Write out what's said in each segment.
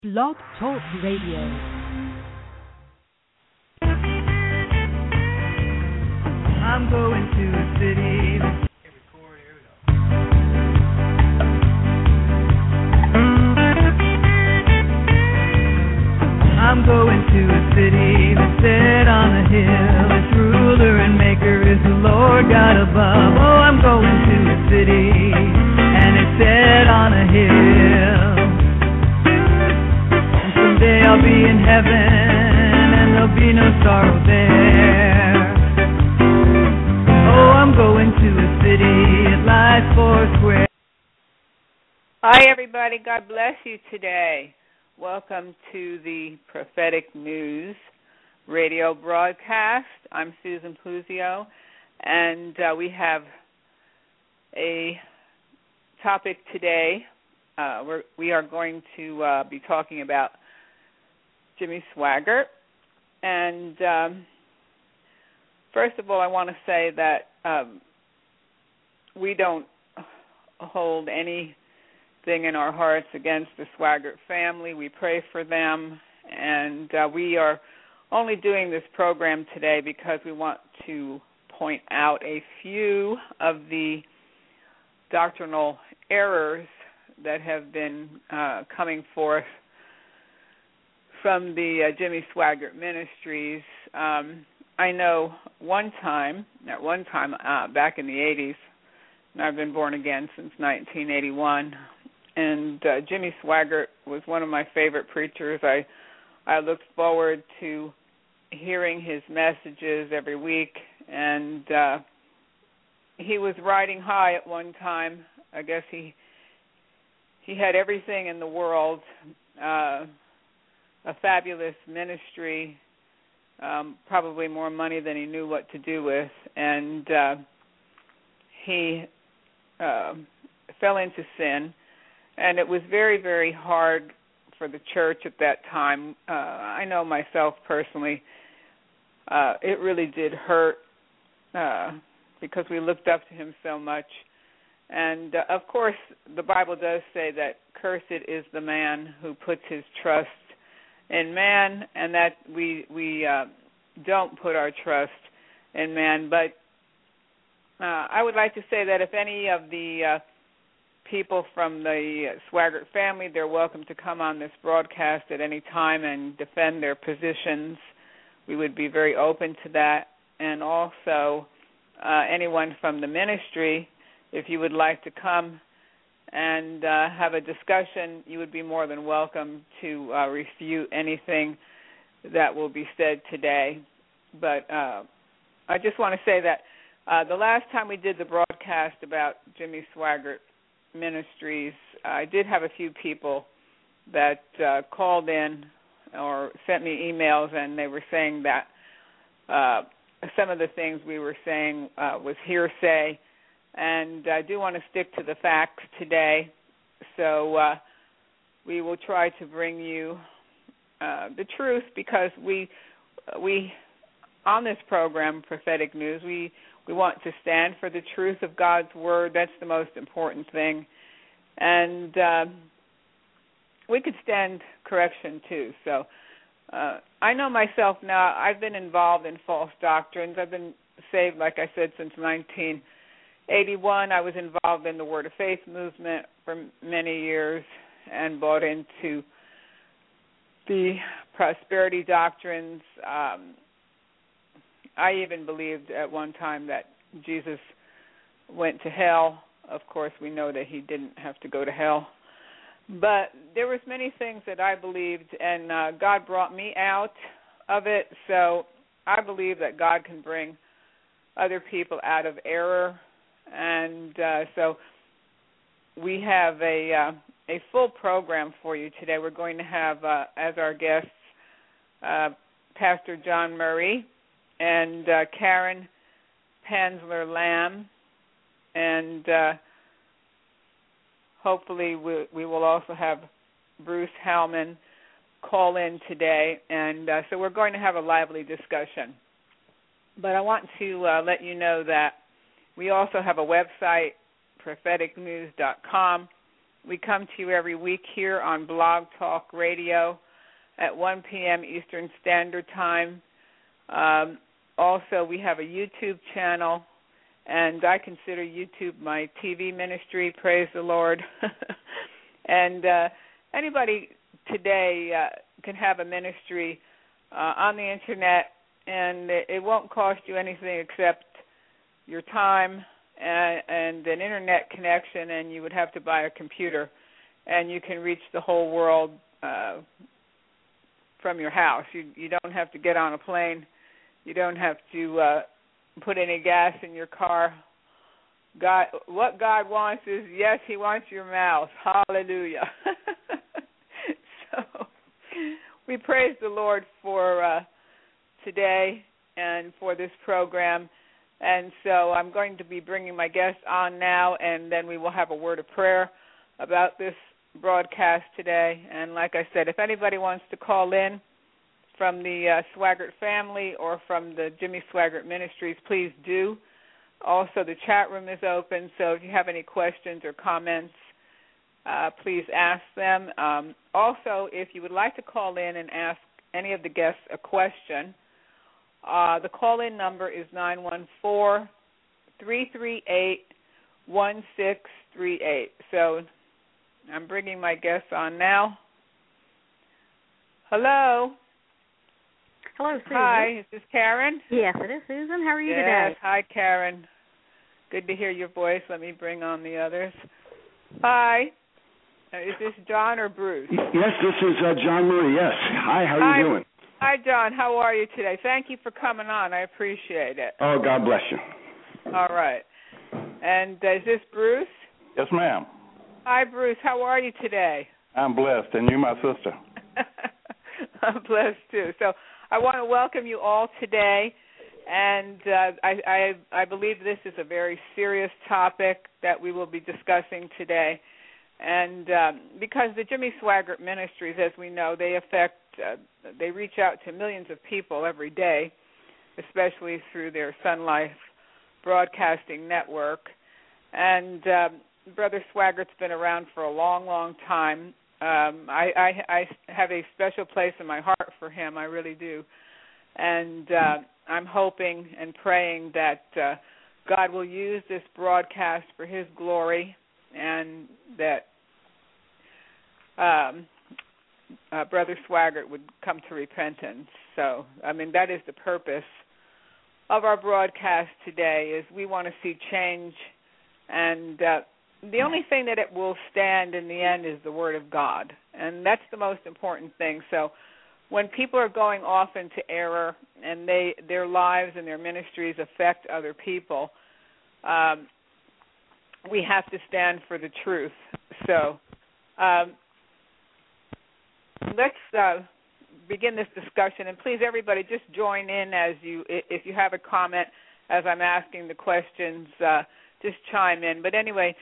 Blog Talk Radio. I'm going to a city. I'm going to a city that's set on a hill. Its ruler and maker is the Lord God above. Oh, I'm going to a city, and it's set on a hill. And someday I'll be in heaven, and there'll be no sorrow there. Oh, I'm going to a city, it lies foursquare. Hi, everybody. God bless you today. Welcome to the Prophetic News radio broadcast. I'm Susan Pluzio, and we have a topic today. We are going to be talking about Jimmy Swaggart. And first of all, I want to say that we don't hold anything in our hearts against the Swaggart family. We pray for them, and we are only doing this program today because we want to point out a few of the doctrinal errors that have been coming forth from the Jimmy Swaggart Ministries. I know at one time back in the 80s, and I've been born again since 1981, and Jimmy Swaggart was one of my favorite preachers. I looked forward to hearing his messages every week, and he was riding high at one time. I guess he had everything in the world, a fabulous ministry, probably more money than he knew what to do with, and he fell into sin. And it was very, very hard for the church at that time. I know myself personally, it really did hurt because we looked up to him so much. And, of course, the Bible does say that cursed is the man who puts his trust in man, and that we don't put our trust in man. But I would like to say that if any of the people from the Swaggart family, they're welcome to come on this broadcast at any time and defend their positions. We would be very open to that. And also, anyone from the ministry, if you would like to come and have a discussion, you would be more than welcome to refute anything that will be said today. But I just want to say that the last time we did the broadcast about Jimmy Swaggart Ministries, I did have a few people that called in or sent me emails, and they were saying that some of the things we were saying was hearsay, and I do want to stick to the facts today. So we will try to bring you the truth, because we on this program, Prophetic News, we want to stand for the truth of God's Word. That's the most important thing. And we could stand correction, too. So I know myself now, I've been involved in false doctrines. I've been saved, like I said, since 1981. I was involved in the Word of Faith movement for many years and bought into the prosperity doctrines. I even believed at one time that Jesus went to hell. Of course, we know that he didn't have to go to hell. But there was many things that I believed, and God brought me out of it. So I believe that God can bring other people out of error. And so we have a full program for you today. We're going to have as our guests Pastor John Murray and Karen Pansler Lamb, and hopefully we will also have Bruce Howman call in today, and so we're going to have a lively discussion. But I want to let you know that we also have a website, propheticnews.com, We come to you every week here on Blog Talk Radio at 1 p.m. Eastern Standard Time. Also, we have a YouTube channel, and I consider YouTube my TV ministry, praise the Lord. And anybody today can have a ministry on the Internet, and it won't cost you anything except your time and an Internet connection, and you would have to buy a computer, and you can reach the whole world from your house. You don't have to get on a plane. You don't have to put any gas in your car. God, what God wants is, yes, He wants your mouth. Hallelujah. So we praise the Lord for today and for this program. And so I'm going to be bringing my guest on now, and then we will have a word of prayer about this broadcast today. And like I said, if anybody wants to call in from the Swaggart family or from the Jimmy Swaggart Ministries, please do. Also, the chat room is open, so if you have any questions or comments, please ask them. Also, if you would like to call in and ask any of the guests a question, the call-in number is 914-338-1638. So I'm bringing my guests on now. Hello. Hello, Susan. Hi, is this Karen? Yes, it is, Susan. How are you today? Yes, hi, Karen. Good to hear your voice. Let me bring on the others. Hi. Is this John or Bruce? Yes, this is John Murray, yes. Hi, how are you doing? Hi, John. How are you today? Thank you for coming on. I appreciate it. Oh, God bless you. All right. And is this Bruce? Yes, ma'am. Hi, Bruce. How are you today? I'm blessed, and you, my sister. I'm blessed, too. So I want to welcome you all today, and I believe this is a very serious topic that we will be discussing today. And because the Jimmy Swaggart Ministries, as we know, they reach out to millions of people every day, especially through their Sun Life Broadcasting Network. And Brother Swaggart's been around for a long, long time. I have a special place in my heart for him. I really do. And I'm hoping and praying that God will use this broadcast for His glory, and that Brother Swaggart would come to repentance. So, I mean, that is the purpose of our broadcast today, is we want to see change, and the only thing that it will stand in the end is the Word of God, and that's the most important thing. So when people are going off into error and their lives and their ministries affect other people, we have to stand for the truth. So let's begin this discussion, and please, everybody, just join in if you have a comment as I'm asking the questions. Just chime in. But anyway,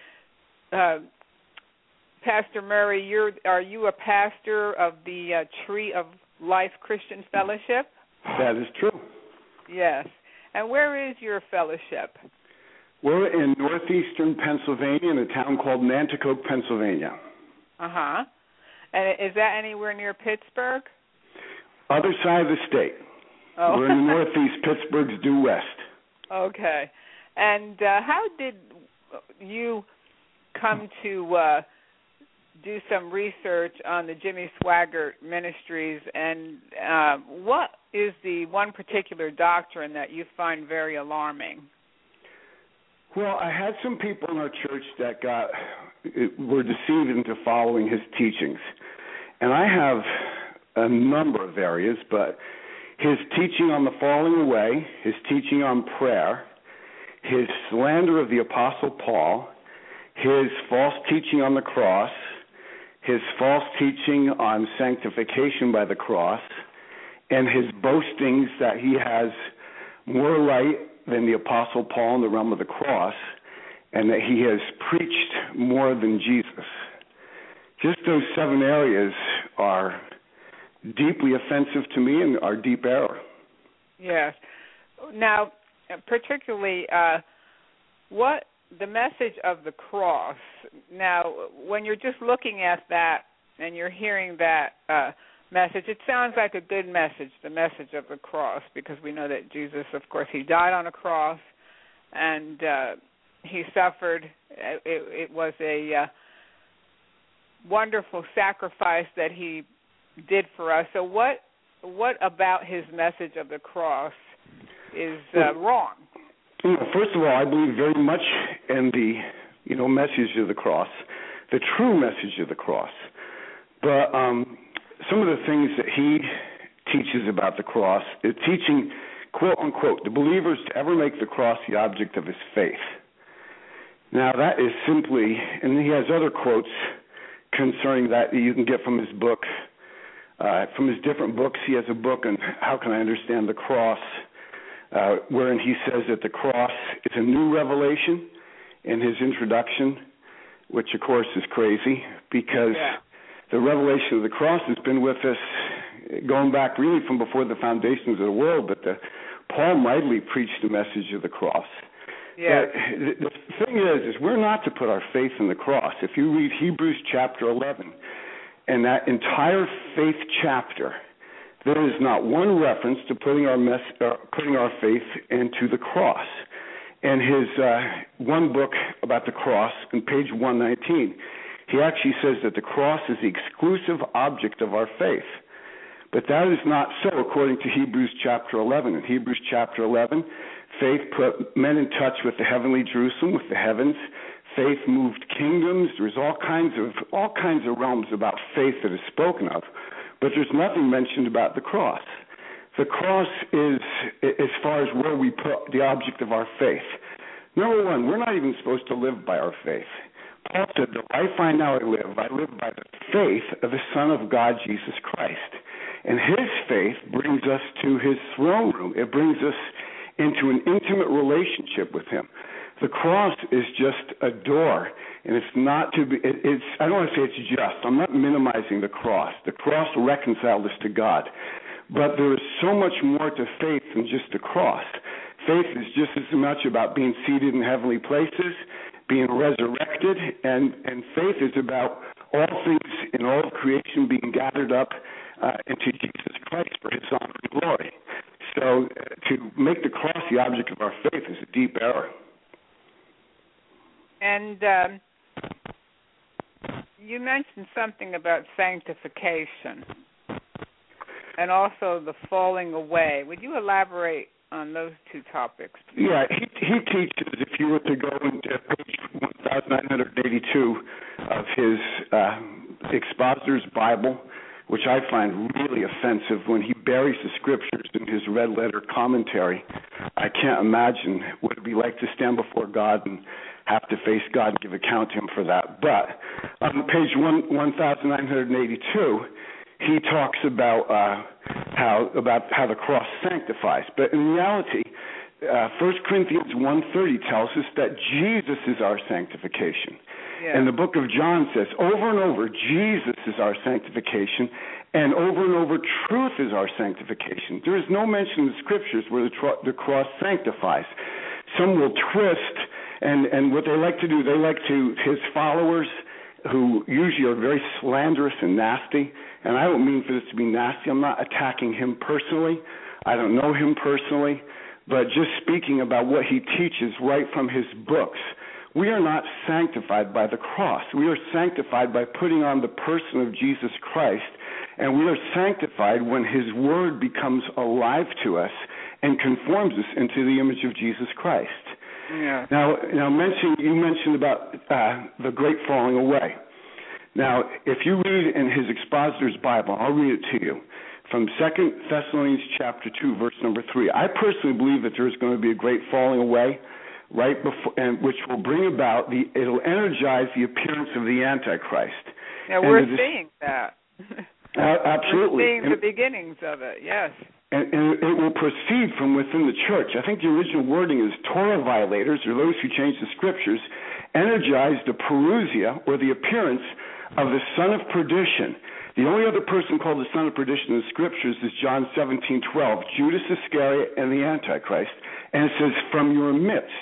Pastor Murray, are you a pastor of the Tree of Life Christian Fellowship? That is true. Yes. And where is your fellowship? We're in northeastern Pennsylvania in a town called Nanticoke, Pennsylvania. Uh-huh. And is that anywhere near Pittsburgh? Other side of the state. Oh. We're in the northeast. Pittsburgh's due west. Okay. And how did you come to do some research on the Jimmy Swaggart Ministries, and what is the one particular doctrine that you find very alarming? Well, I had some people in our church that were deceived into following his teachings. And I have a number of areas, but his teaching on the falling away, his teaching on prayer, his slander of the Apostle Paul, his false teaching on the cross, his false teaching on sanctification by the cross, and his boastings that he has more light than the Apostle Paul in the realm of the cross, and that he has preached more than Jesus. Just those 7 areas are deeply offensive to me and are deep error. Yes. Now, particularly, what the message of the cross. Now, when you're just looking at that and you're hearing that message, it sounds like a good message, the message of the cross, because we know that Jesus, of course, he died on a cross and he suffered. It was a wonderful sacrifice that he did for us. So what about his message of the cross is wrong? First of all, I believe very much in the message of the cross, the true message of the cross. But some of the things that he teaches about the cross is teaching, quote unquote, the believers to ever make the cross the object of his faith. Now that is simply, and he has other quotes concerning that you can get from his book, from his different books. He has a book on How Can I Understand the Cross, wherein he says that the cross is a new revelation in his introduction, which of course is crazy because the revelation of the cross has been with us going back really from before the foundations of the world, but Paul mightily preached the message of the cross. Yeah. The thing is we're not to put our faith in the cross. If you read Hebrews chapter 11, and that entire faith chapter, there is not one reference to putting our faith into the cross. In his one book about the cross, on page 119, he actually says that the cross is the exclusive object of our faith. But that is not so according to Hebrews chapter 11. In Hebrews chapter 11, faith put men in touch with the heavenly Jerusalem, with the heavens. Faith moved kingdoms. There's all kinds of realms about faith that is spoken of, but there's nothing mentioned about the cross. The cross is as far as where we put the object of our faith. Number one, we're not even supposed to live by our faith. Paul said, the life I now live by the faith of the Son of God, Jesus Christ. And his faith brings us to his throne room. It brings us into an intimate relationship with him. The cross is just a door, and it's not to be, I don't want to say it's just. I'm not minimizing the cross. The cross reconciled us to God. But there is so much more to faith than just the cross. Faith is just as much about being seated in heavenly places, being resurrected, and faith is about all things in all of creation being gathered up into Jesus Christ for his honor and glory. So to make the cross the object of our faith is a deep error. And you mentioned something about sanctification and also the falling away. Would you elaborate on those two topics, please? Yeah, he teaches, if you were to go into page 1982 of his Expositor's Bible, which I find really offensive when he buries the scriptures in his red letter commentary. I can't imagine what it would be like to stand before God and have to face God and give account to him for that. But on page 1982, he talks about how the cross sanctifies. But in reality, 1 Corinthians 1:30 tells us that Jesus is our sanctification. Yeah. And the book of John says over and over, Jesus is our sanctification, and over, truth is our sanctification. There is no mention in the scriptures where the cross sanctifies. Some will twist, and what they like to do, his followers, who usually are very slanderous and nasty, and I don't mean for this to be nasty. I'm not attacking him personally. I don't know him personally, but just speaking about what he teaches right from his books. We are not sanctified by the cross. We are sanctified by putting on the person of Jesus Christ, and we are sanctified when his word becomes alive to us and conforms us into the image of Jesus Christ. Yeah. Now you mentioned about the great falling away. Now, if you read in his Expositor's Bible, I'll read it to you, from 2 Thessalonians chapter 2, verse number 3. I personally believe that there's going to be a great falling away, right before, and which will bring about it'll energize the appearance of the Antichrist. Yeah, we're seeing that. Absolutely. We're seeing the beginnings of it, yes. And it will proceed from within the church. I think the original wording is Torah violators, or those who change the scriptures, energize the parousia, or the appearance of the son of perdition. The only other person called the son of perdition in the scriptures is John 17:12, Judas Iscariot and the Antichrist. And it says, from your midst.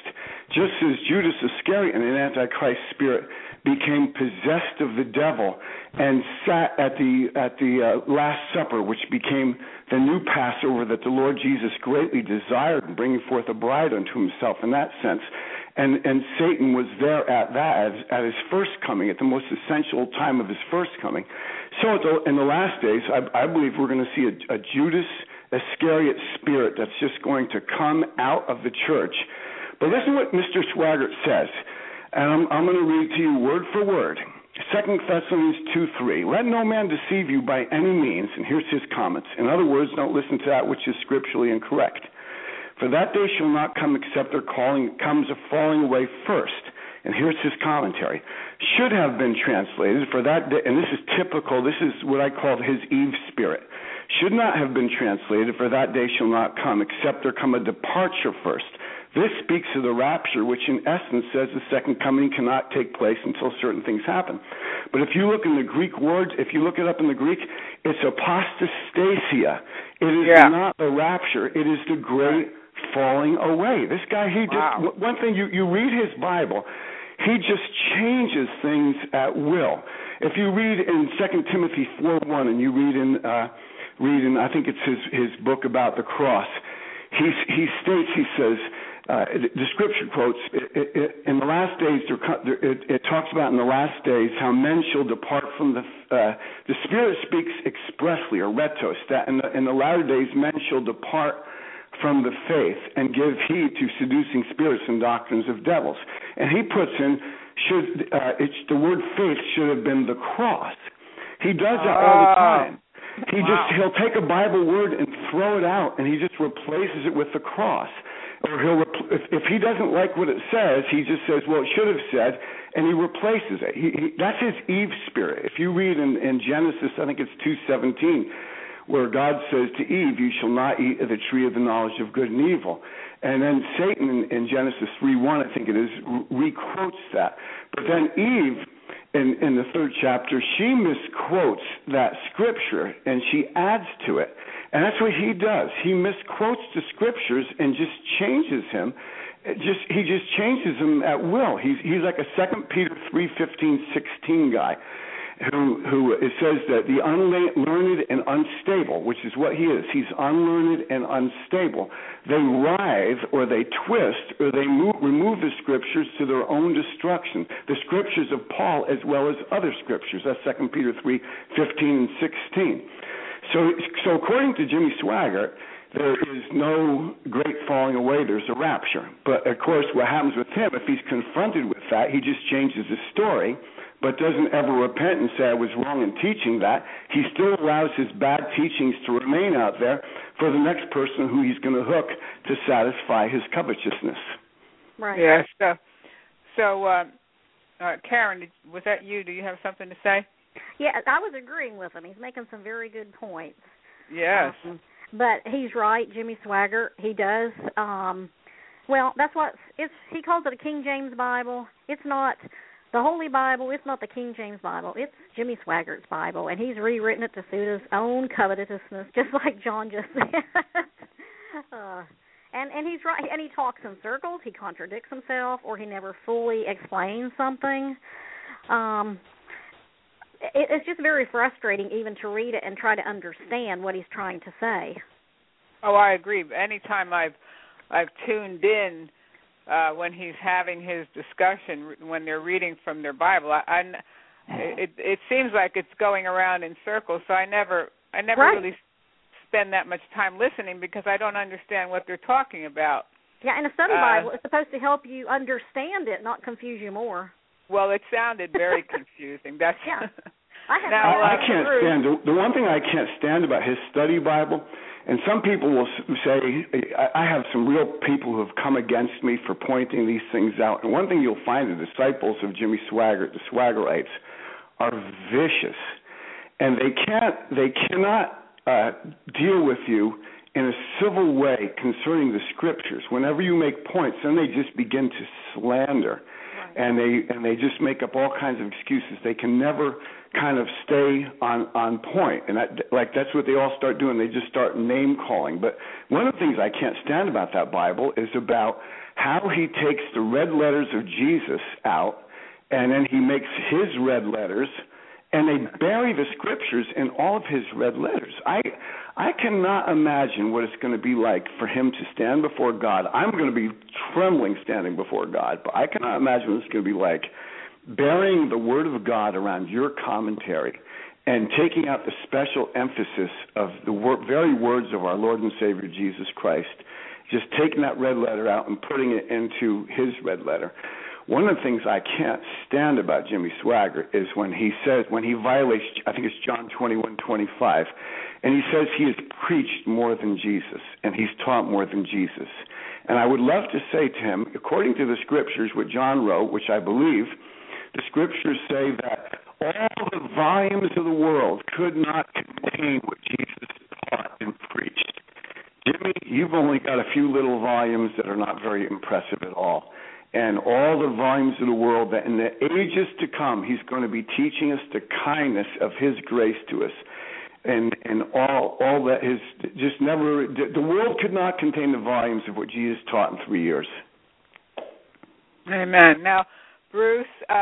just as Judas Iscariot, an Antichrist spirit, became possessed of the devil and sat at the Last Supper, which became the new Passover that the Lord Jesus greatly desired, bringing forth a bride unto himself in that sense. And Satan was there at his first coming, at the most essential time of his first coming. So in the last days, I believe we're going to see a Judas Iscariot spirit that's just going to come out of the church. But listen what Mr. Swaggart says, and I'm going to read to you word for word. 2 Thessalonians 2:3. Let no man deceive you by any means, and here's his comments. In other words, don't listen to that which is scripturally incorrect. For that day shall not come except there comes a falling away first. And here's his commentary. Should have been translated for that day, and this is typical, this is what I call his Eve spirit. Should not have been translated, for that day shall not come except there come a departure first. This speaks of the rapture, which in essence says the second coming cannot take place until certain things happen. But if you look in the Greek words, if you look it up in the Greek, it's apostasia. It is not the rapture. It is the great falling away. This guy, one thing, you read his Bible, he just changes things at will. If you read in 2 Timothy 4:1, and you read in I think it's his book about the cross, he states, he says, the scripture quotes, in the last days, it talks about in the last days how men shall depart from the Spirit speaks expressly, or retos, that in the latter days men shall depart from the faith and give heed to seducing spirits and doctrines of devils. And he puts in, the word faith should have been the cross. He does that all the time. He'll take a Bible word and throw it out, and he just replaces it with the cross. Or if he doesn't like what it says, he just says, well, it should have said, and he replaces it. That's his Eve spirit. If you read in Genesis, I think it's 2:17, where God says to Eve, you shall not eat of the tree of the knowledge of good and evil. And then Satan in Genesis 3:1, I think it is, requotes that. But then Eve, in the 3rd chapter, she misquotes that scripture, and she adds to it. And that's what he does. He misquotes the scriptures and just changes him. He just changes them at will. He's like a 2 Peter 3:15-16 guy. Who it says that the unlearned and unstable, which is what he is. He's unlearned and unstable. They writhe or they twist or they remove the scriptures to their own destruction. The scriptures of Paul as well as other scriptures. That's 2 Peter 3:15-16. So according to Jimmy Swaggart, there is no great falling away. There's a rapture. But of course, what happens with him, if he's confronted with that, he just changes his story, but doesn't ever repent and say, I was wrong in teaching that. He still allows his bad teachings to remain out there for the next person who he's going to hook to satisfy his covetousness. Right. Yeah. So Karen, was that you? Do you have something to say? Yeah, I was agreeing with him. He's making some very good points. Yes. But he's right, Jimmy Swaggart. He does. Well, that's what he calls it, a King James Bible. It's not the Holy Bible. It's not the King James Bible. It's Jimmy Swaggart's Bible, and he's rewritten it to suit his own covetousness, just like John just said. And he's right, and he talks in circles. He contradicts himself, or he never fully explains something. It's just very frustrating even to read it and try to understand what he's trying to say. Oh, I agree. Anytime I've tuned in when he's having his discussion, when they're reading from their Bible, it seems like it's going around in circles. So I never right. really spend that much time listening because I don't understand what they're talking about. Yeah, and a study Bible is supposed to help you understand it, not confuse you more. Well, it sounded very confusing. That's yeah. I can't stand the one thing I can't stand about his study Bible, and some people will say, I have some real people who have come against me for pointing these things out. And one thing you'll find, the disciples of Jimmy Swaggart, the Swaggarites, are vicious, and they cannot deal with you in a civil way concerning the scriptures. Whenever you make points, then they just begin to slander. And they just make up all kinds of excuses. They can never kind of stay on point. And that's what they all start doing. They just start name calling. But one of the things I can't stand about that Bible is about how he takes the red letters of Jesus out, and then he makes his red letters, and they bury the scriptures in all of his red letters. I cannot imagine what it's going to be like for him to stand before God. I'm going to be trembling standing before God, but I cannot imagine what it's going to be like burying the Word of God around your commentary and taking out the special emphasis of the very words of our Lord and Savior Jesus Christ, just taking that red letter out and putting it into his red letter. One of the things I can't stand about Jimmy Swaggart is when he violates, I think it's John 21:25, and he says he has preached more than Jesus and he's taught more than Jesus. And I would love to say to him, according to the scriptures, what John wrote, which I believe, the scriptures say that all the volumes of the world could not contain what Jesus taught and preached. Jimmy, you've only got a few little volumes that are not very impressive at all. And all the volumes of the world that in the ages to come, he's going to be teaching us the kindness of his grace to us. And all that is just never, the world could not contain the volumes of what Jesus taught in 3 years. Amen. Now, Bruce,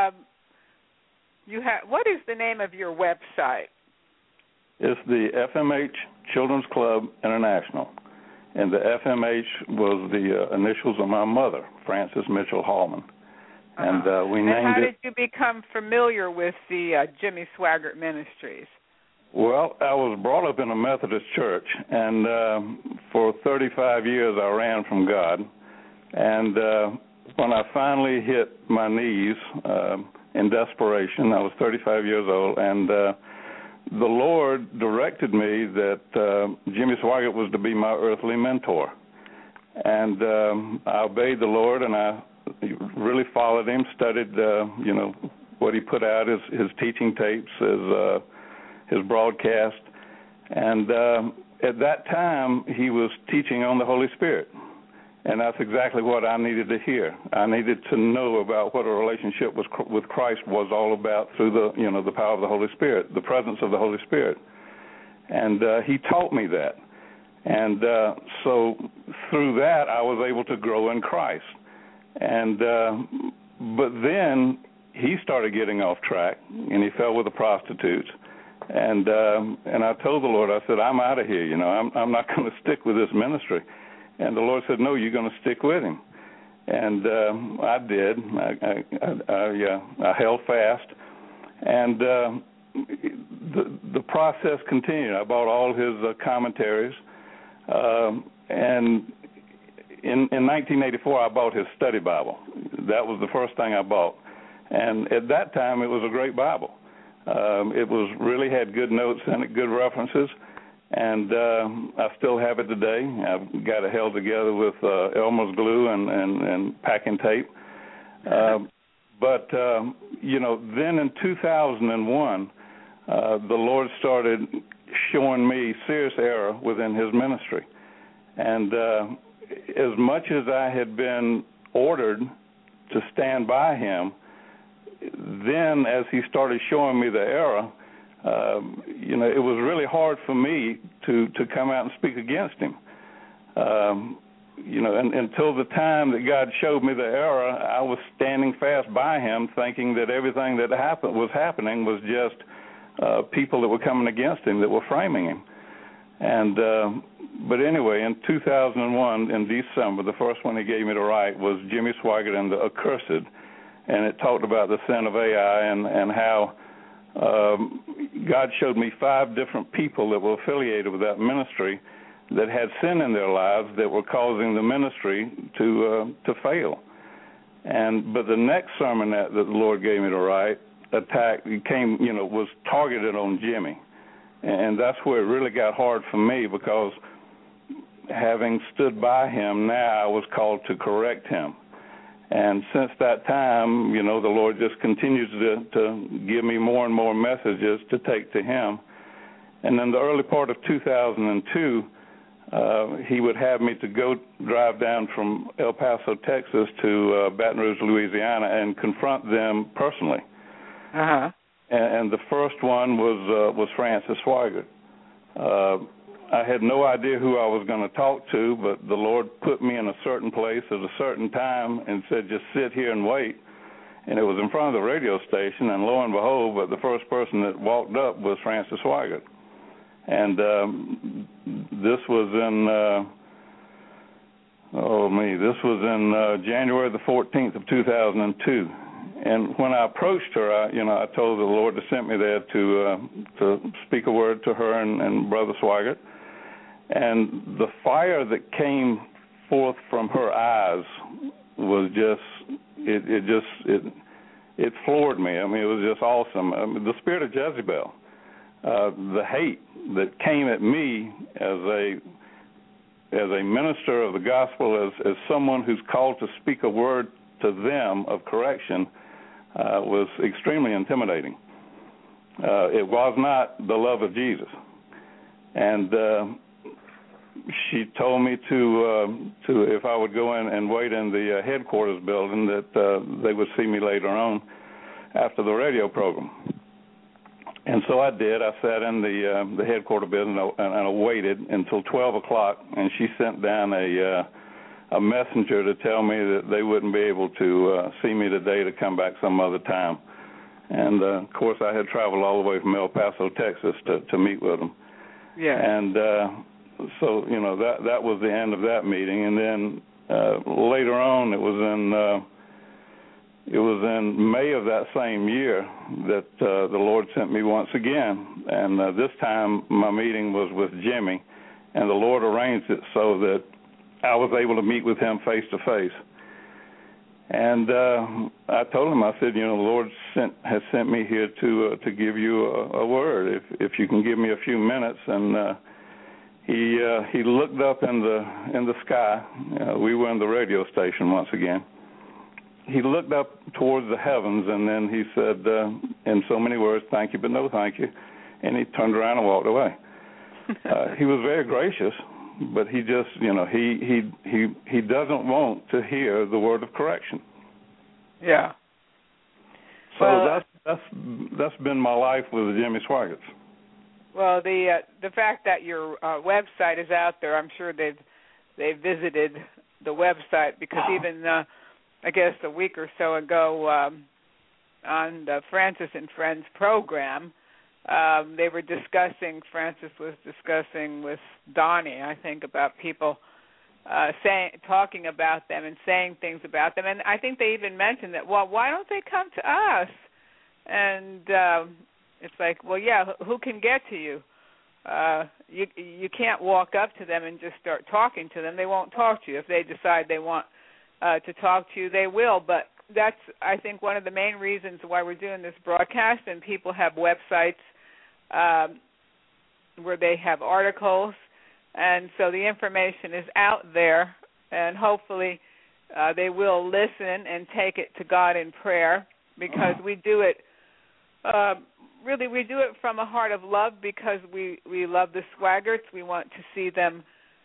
what is the name of your website? It's the FMH Children's Club International. And the FMH was the initials of my mother, Frances Mitchell Hallman. And we named it. And how did you become familiar with the Jimmy Swaggart Ministries? Well, I was brought up in a Methodist church, and for 35 years I ran from God. And when I finally hit my knees in desperation, I was 35 years old, and the Lord directed me that Jimmy Swaggart was to be my earthly mentor. And I obeyed the Lord, and I really followed him, studied, what he put out, his teaching tapes, his broadcast. And at that time, he was teaching on the Holy Spirit. And that's exactly what I needed to hear. I needed to know about what a relationship with Christ was all about through the power of the Holy Spirit, the presence of the Holy Spirit. And he taught me that. And so through that, I was able to grow in Christ. And but then he started getting off track, and he fell with the prostitutes. And I told the Lord, I said, I'm out of here. I'm not going to stick with this ministry. And the Lord said, no, you're going to stick with him. And I did. I held fast. And the process continued. I bought all his commentaries. And in 1984, I bought his study Bible. That was the first thing I bought. And at that time, it was a great Bible. It really had good notes in it, good references. And I still have it today. I've got it held together with Elmer's glue and packing tape. But then in 2001, the Lord started showing me serious error within his ministry. And as much as I had been ordered to stand by him, then as he started showing me the error, it was really hard for me to come out and speak against him. And until the time that God showed me the error, I was standing fast by him, thinking that everything that was happening was just people that were coming against him, that were framing him. And but anyway, in 2001, in December, the first one he gave me to write was Jimmy Swaggart and the Accursed, and it talked about the sin of Ai and how God showed me 5 different people that were affiliated with that ministry that had sin in their lives that were causing the ministry to fail. But the next sermon that the Lord gave me to write was targeted on Jimmy. And that's where it really got hard for me, because having stood by him, now I was called to correct him. And since that time, the Lord just continues to give me more and more messages to take to him. And in the early part of 2002, he would have me to go drive down from El Paso, Texas to Baton Rouge, Louisiana, and confront them personally. Uh-huh. And the first one was Frances Swaggart. I had no idea who I was going to talk to, but the Lord put me in a certain place at a certain time and said, just sit here and wait. And it was in front of the radio station, and lo and behold, but the first person that walked up was Francis Swaggart. And this was in, January the 14th of 2002. And when I approached her, I told the Lord to send me there to speak a word to her and Brother Swaggart. And the fire that came forth from her eyes was just, it floored me. I mean, it was just awesome. I mean, the spirit of Jezebel, the hate that came at me as a minister of the gospel, as someone who's called to speak a word to them of correction, was extremely intimidating. It was not the love of Jesus. And she told me to if I would go in and wait in the headquarters building, that they would see me later on after the radio program. And so I did. I sat in the headquarters building and I waited until 12 o'clock, and she sent down a messenger to tell me that they wouldn't be able to see me today, to come back some other time. And, of course, I had traveled all the way from El Paso, Texas, to meet with them. Yeah. And so, that was the end of that meeting. And then later on, it was in May of that same year that the Lord sent me once again. And this time my meeting was with Jimmy, and the Lord arranged it so that I was able to meet with him face to face. And I told him, I said, the Lord has sent me here to give you a word, if you can give me a few minutes. And he looked up in the sky. We were in the radio station once again. He looked up towards the heavens, and then he said, in so many words, thank you, but no thank you. And he turned around and walked away. He was very gracious, but he just, he doesn't want to hear the word of correction. Yeah. So that's been my life with the Jimmy Swaggarts. Well, the fact that your website is out there, I'm sure they've visited the website, because even I guess a week or so ago on the Francis and Friends program, Francis was discussing with Donnie, I think, about people talking about them and saying things about them. And I think they even mentioned that, well, why don't they come to us? And it's like, well, yeah, who can get to you? You can't walk up to them and just start talking to them. They won't talk to you. If they decide they want to talk to you, they will. But that's, I think, one of the main reasons why we're doing this broadcast, and people have websites where they have articles, and so the information is out there, and hopefully they will listen and take it to God in prayer, because we do it, really we do it from a heart of love, because we love the Swaggarts. We want to see them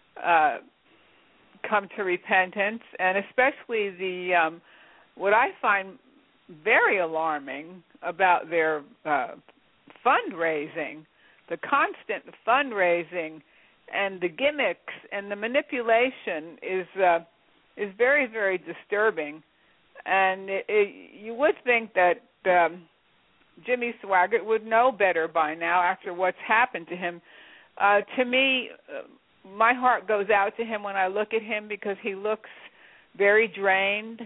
come to repentance, and especially the what I find very alarming about their fundraising, the constant fundraising and the gimmicks and the manipulation is very, very disturbing. And you would think that Jimmy Swaggart would know better by now after what's happened to him. To me, my heart goes out to him when I look at him, because he looks very drained.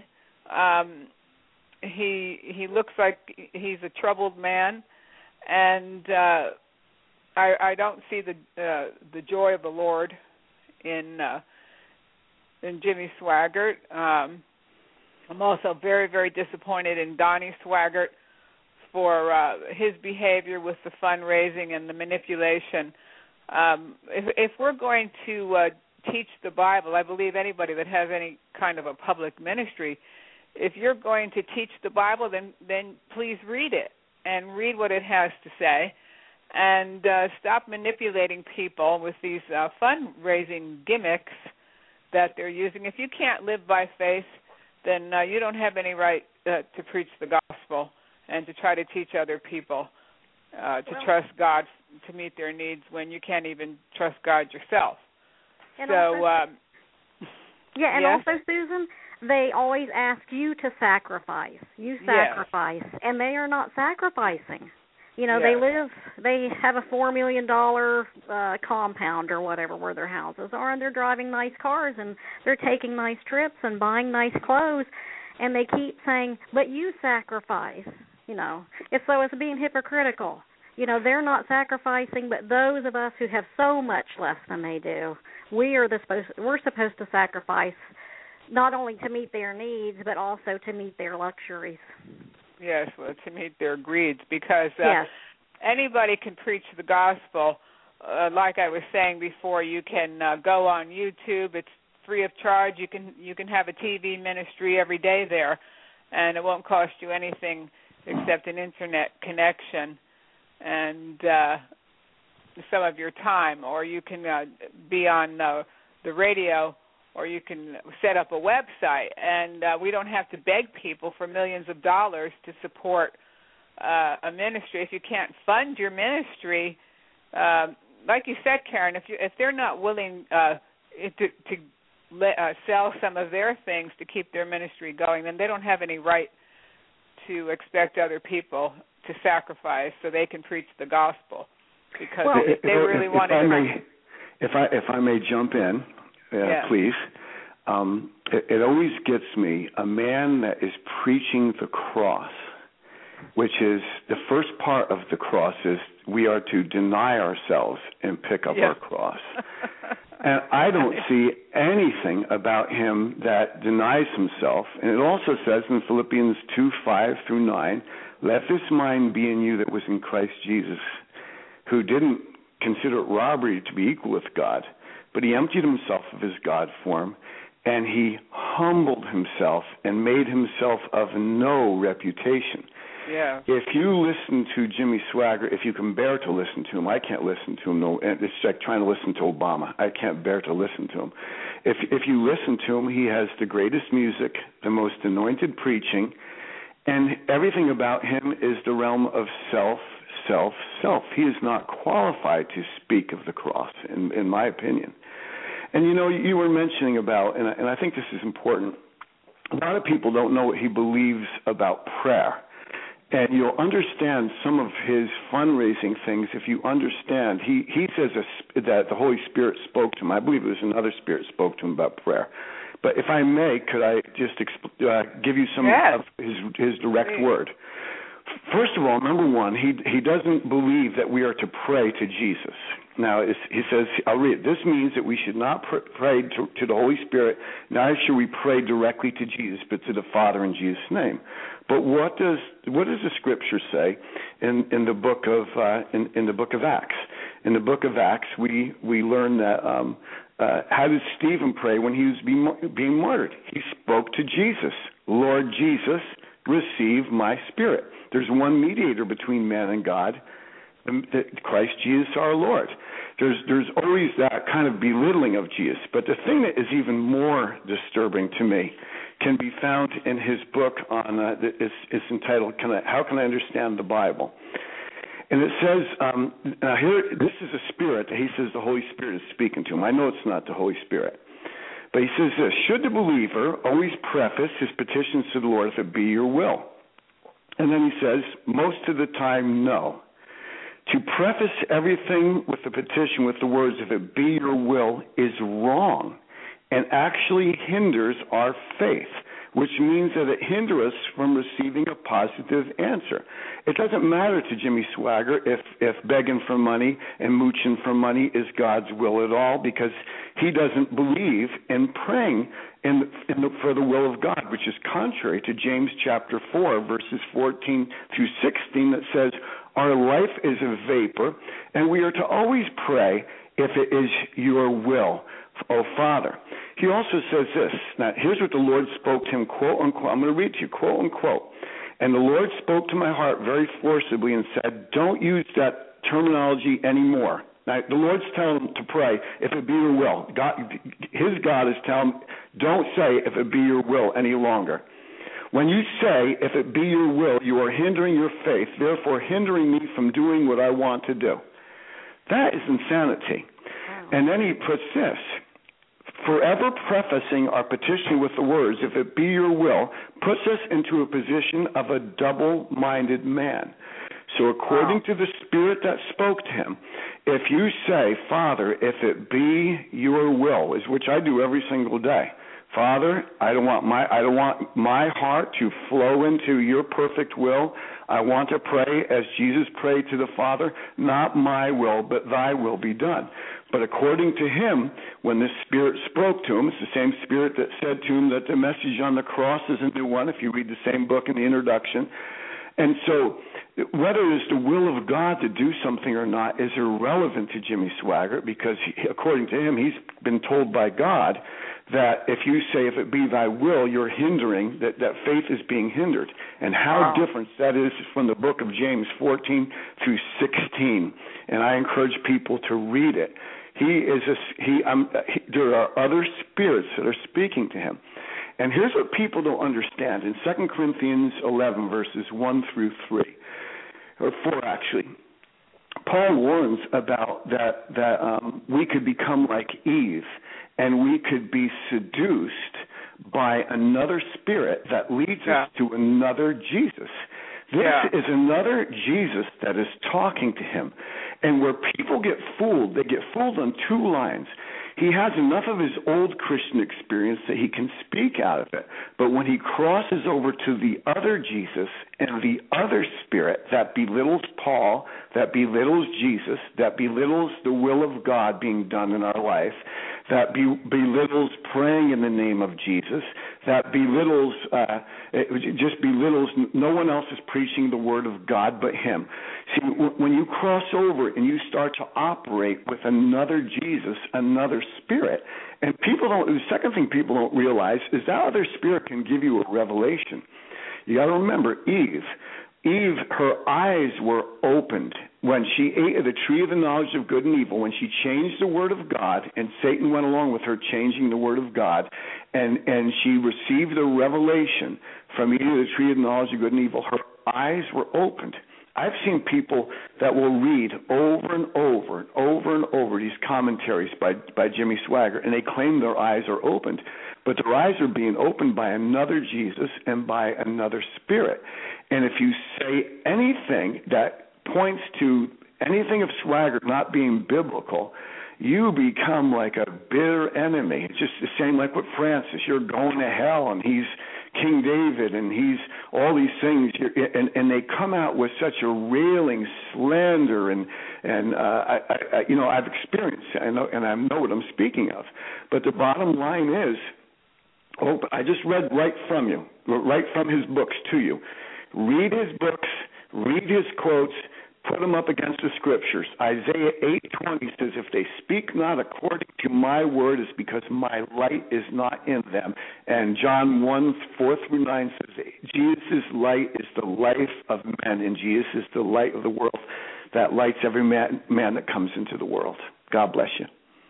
He looks like he's a troubled man, and I don't see the joy of the Lord in Jimmy Swaggart. I'm also very, very disappointed in Donnie Swaggart for his behavior with the fundraising and the manipulation. If we're going to teach the Bible, I believe anybody that has any kind of a public ministry, if you're going to teach the Bible, then please read it and read what it has to say, and stop manipulating people with these fundraising gimmicks that they're using. If you can't live by faith, then you don't have any right to preach the gospel and to try to teach other people to trust God to meet their needs when you can't even trust God yourself. And so, also, and yes? also, Susan, they always ask you to sacrifice. You sacrifice, and they are not sacrificing. You know, they have a $4 million compound or whatever where their houses are, and they're driving nice cars, and they're taking nice trips and buying nice clothes, and they keep saying, but you sacrifice, you know. It's being hypocritical. You know, they're not sacrificing, but those of us who have so much less than they do, we're supposed to sacrifice not only to meet their needs, but also to meet their luxuries. Yes, well, to meet their greeds, because anybody can preach the gospel. Like I was saying before, you can go on YouTube. It's free of charge. You can have a TV ministry every day there, and it won't cost you anything except an internet connection and some of your time. Or you can be on the radio, or you can set up a website, and we don't have to beg people for millions of dollars to support a ministry. If you can't fund your ministry, like you said, Karen, if they're not willing to sell some of their things to keep their ministry going, then they don't have any right to expect other people to sacrifice so they can preach the gospel. Because if they really want to... If I may jump in, please. It always gets me, a man that is preaching the cross, which is the first part of the cross is we are to deny ourselves and pick up our cross. And I don't see anything about him that denies himself. And it also says in Philippians 2:5-9, let this mind be in you that was in Christ Jesus, who didn't consider it robbery to be equal with God, but he emptied himself of his God form, and he humbled himself and made himself of no reputation. Yeah. If you listen to Jimmy Swaggart, if you can bear to listen to him, I can't listen to him. No, it's like trying to listen to Obama. I can't bear to listen to him. If you listen to him, he has the greatest music, the most anointed preaching, and everything about him is the realm of self. He is not qualified to speak of the cross, in my opinion. And, you know, you were mentioning about, and I think this is important, a lot of people don't know what he believes about prayer. And you'll understand some of his fundraising things if you understand. He says that the Holy Spirit spoke to him. I believe it was another spirit spoke to him about prayer. But if I may, could I just give you some of his direct word? First of all, number one, he doesn't believe that we are to pray to Jesus. Now, he says, I'll read it. This means that we should not pray to the Holy Spirit, neither should we pray directly to Jesus, but to the Father in Jesus' name. But what does the Scripture say in the book of in the book of Acts? In the book of Acts, we learn that how did Stephen pray when he was being martyred? He spoke to Jesus. Lord Jesus, receive my spirit. There's one mediator between man and God, Christ Jesus our Lord. There's always that kind of belittling of Jesus. But the thing that is even more disturbing to me can be found in his book on it's entitled How Can I Understand the Bible? And it says, here, this is a spirit. He says the Holy Spirit is speaking to him. I know it's not the Holy Spirit. But he says this, should the believer always preface his petitions to the Lord if it be your will? And then he says, most of the time, no. To preface everything with the petition with the words, if it be your will, is wrong and actually hinders our faith, which means that it hinders us from receiving a positive answer. It doesn't matter to Jimmy Swaggart if begging for money and mooching for money is God's will at all, because he doesn't believe in praying for the will of God, which is contrary to James chapter 4, verses 14 through 16, that says, our life is a vapor, and we are to always pray if it is your will, O Father. He also says this. Now, here's what the Lord spoke to him, quote, unquote. I'm going to read to you, quote, unquote. And the Lord spoke to my heart very forcibly and said, don't use that terminology anymore. Now, the Lord's telling him to pray, if it be your will. God, his God is telling him, don't say, if it be your will any longer. When you say, if it be your will, you are hindering your faith, therefore hindering me from doing what I want to do. That is insanity. Wow. And then he puts this, forever prefacing our petition with the words, if it be your will, puts us into a position of a double-minded man. So according to the Spirit that spoke to him, if you say, Father, if it be your will, is which I do every single day, Father, I don't want my heart to flow into your perfect will. I want to pray as Jesus prayed to the Father, not my will, but thy will be done. But according to him, when the Spirit spoke to him, it's the same Spirit that said to him that the message on the cross is a new one, if you read the same book in the introduction. And so whether it's the will of God to do something or not is irrelevant to Jimmy Swaggart, because according to him, he's been told by God that if you say, if it be thy will, you're hindering, that faith is being hindered. And how different that is from the book of James 14 through 16. And I encourage people to read it. There are other spirits that are speaking to him. And here's what people don't understand. In 2 Corinthians 11, verses 1 through 3, or 4 actually, Paul warns about that we could become like Eve, and we could be seduced by another spirit that leads us to another Jesus. This is another Jesus that is talking to him. And where people get fooled, they get fooled on two lines. He has enough of his old Christian experience that he can speak out of it. But when he crosses over to the other Jesus and the other spirit that belittles Paul, that belittles Jesus, that belittles the will of God being done in our life, that belittles praying in the name of Jesus, that belittles, no one else is preaching the word of God but him. See, when you cross over and you start to operate with another Jesus, another spirit, and the second thing people don't realize is that other spirit can give you a revelation. You got to remember, Eve, her eyes were opened when she ate of the tree of the knowledge of good and evil, when she changed the word of God, and Satan went along with her changing the word of God, and she received a revelation from eating of the tree of the knowledge of good and evil. Her eyes were opened. I've seen people that will read over and over and over and over these commentaries by Jimmy Swaggart, and they claim their eyes are opened, but their eyes are being opened by another Jesus and by another spirit. And if you say anything that points to anything of Swaggart not being biblical, you become like a bitter enemy. It's just the same like with Francis. You're going to hell, and he's King David, and he's all these things, and they come out with such a railing slander, and I've experienced it, and I know what I'm speaking of. But the bottom line is, I just read right from his books to you. Read his books, read his quotes, put them up against the scriptures. Isaiah 8:20 says, if they speak not according to my word, it's because my light is not in them. And John 1:4-9 says, Jesus' light is the life of men, and Jesus is the light of the world that lights every man that comes into the world. God bless you.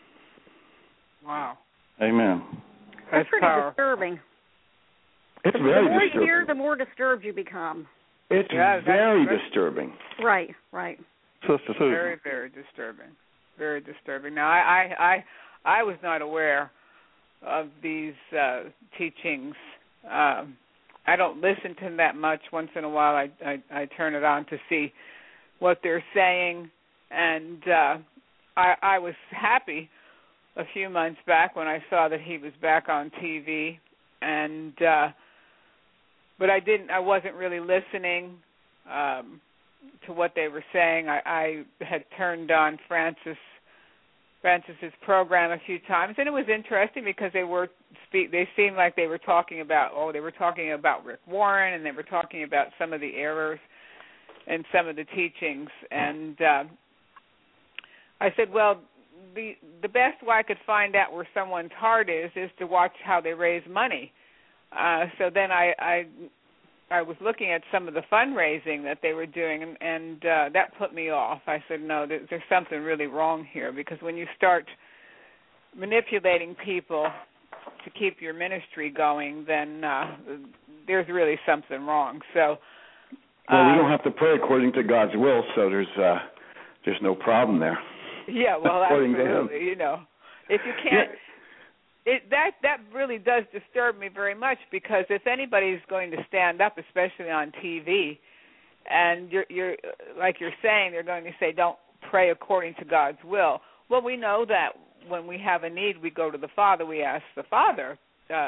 Wow. Amen. That's pretty disturbing. It's very disturbing. The more you hear, the more disturbed you become. It's very disturbing. Right. Sister Susan. Very, very disturbing. Very disturbing. Now, I was not aware of these teachings. I don't listen to them that much. Once in a while, I turn it on to see what they're saying, and I was happy a few months back when I saw that he was back on TV, and but I wasn't really listening to what they were saying. I had turned on Francis's program a few times, and it was interesting because they seemed like they were talking about Rick Warren, and they were talking about some of the errors and some of the teachings, and I said, well, the best way I could find out where someone's heart is to watch how they raise money. So then I was looking at some of the fundraising that they were doing, and that put me off. I said, no, there's something really wrong here, because when you start manipulating people to keep your ministry going, then there's really something wrong. So, well, we don't have to pray according to God's will, so there's no problem there. Yeah, well, according absolutely. to him. You know, if you can't, that really does disturb me very much, because if anybody's going to stand up, especially on TV, and you're like you're saying, they're going to say, don't pray according to God's will. Well, we know that when we have a need, we go to the Father. We ask the Father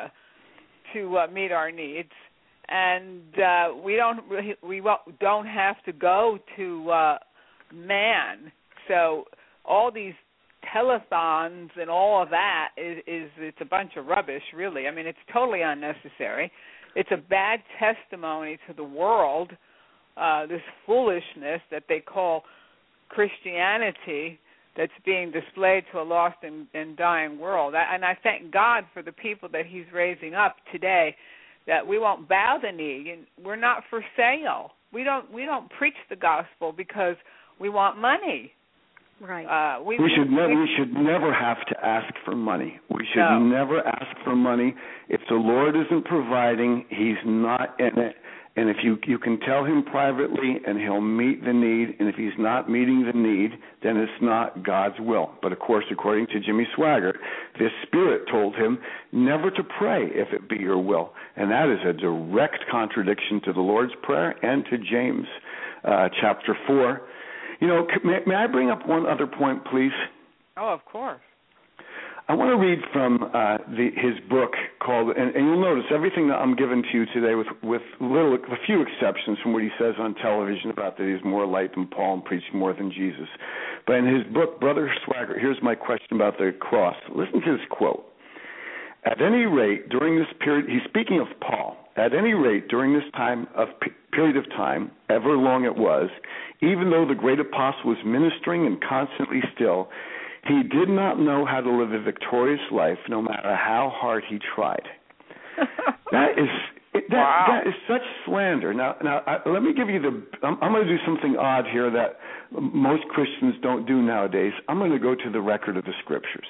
to meet our needs, and we don't have to go to man. So all these telethons and all of that is it's a bunch of rubbish, really. I mean, it's totally unnecessary. It's a bad testimony to the world, this foolishness that they call Christianity that's being displayed to a lost and dying world. And I thank God for the people that he's raising up today, that we won't bow the knee. And we're not for sale. We don't preach the gospel because we want money. Right. We should never have to ask for money. We should never ask for money. If the Lord isn't providing, he's not in it. And if you can tell him privately, and he'll meet the need, and if he's not meeting the need, then it's not God's will. But, of course, according to Jimmy Swaggart, the Spirit told him never to pray if it be your will. And that is a direct contradiction to the Lord's Prayer and to James chapter 4. You know, may I bring up one other point, please? Oh, of course. I want to read from his book called, and you'll notice everything that I'm giving to you today, with a few exceptions from what he says on television about that he's more light than Paul and preached more than Jesus. But in his book, Brother Swaggart, here's my question about the cross. Listen to this quote. At any rate, during this period, he's speaking of Paul. At any rate, during this period of time, ever long it was, even though the great apostle was ministering and constantly still, he did not know how to live a victorious life, no matter how hard he tried. That is such slander. Now, let me give you I'm going to do something odd here that most Christians don't do nowadays. I'm going to go to the record of the Scriptures.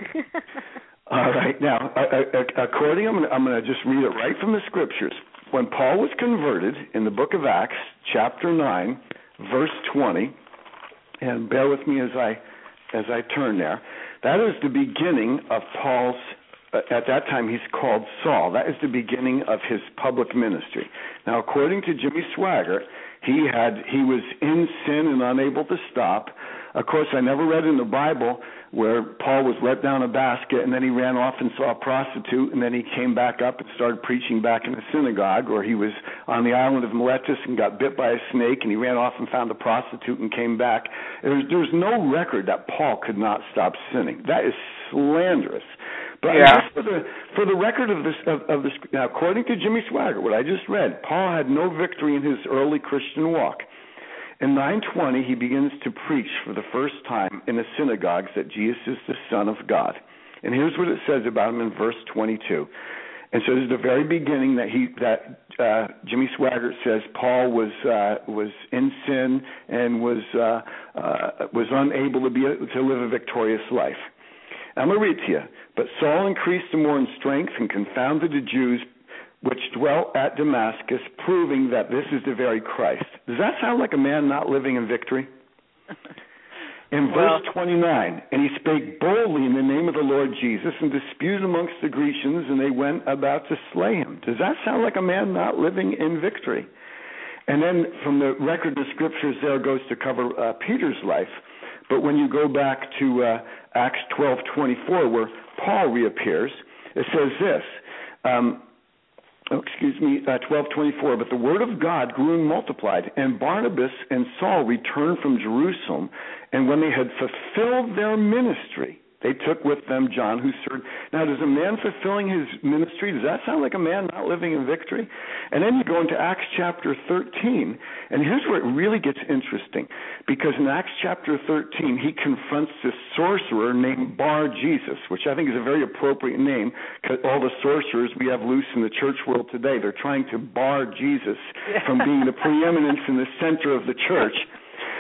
All right. Now, I'm going to just read it right from the Scriptures. When Paul was converted in the book of Acts, chapter 9, verse 20, and bear with me as I turn there, that is the beginning of Paul's, at that time he's called Saul. That is the beginning of his public ministry. Now, according to Jimmy Swaggart, he was in sin and unable to stop. Of course, I never read in the Bible where Paul was let down a basket and then he ran off and saw a prostitute and then he came back up and started preaching back in the synagogue, or he was on the island of Miletus and got bit by a snake and he ran off and found a prostitute and came back. There's no record that Paul could not stop sinning. That is slanderous. But just for the record of this, now, according to Jimmy Swaggart, what I just read, Paul had no victory in his early Christian walk. In 920, he begins to preach for the first time in the synagogues that Jesus is the Son of God. And here's what it says about him in verse 22. And so this is the very beginning that Jimmy Swaggart says Paul was in sin and was unable to live a victorious life. I'm going to read to you. But Saul increased more in strength and confounded the Jews which dwelt at Damascus, proving that this is the very Christ. Does that sound like a man not living in victory? In verse 29, and he spake boldly in the name of the Lord Jesus and disputed amongst the Grecians, and they went about to slay him. Does that sound like a man not living in victory? And then from the record of the Scriptures there goes to cover Peter's life. But when you go back to Acts 12:24, where Paul reappears, it says this, 12:24, but the word of God grew and multiplied, and Barnabas and Saul returned from Jerusalem, and when they had fulfilled their ministry, they took with them John, who served. Now, does a man fulfilling his ministry, does that sound like a man not living in victory? And then you go into Acts chapter 13, and here's where it really gets interesting, because in Acts chapter 13, he confronts this sorcerer named Bar-Jesus, which I think is a very appropriate name, because all the sorcerers we have loose in the church world today, they're trying to bar Jesus from being the preeminence in the center of the church.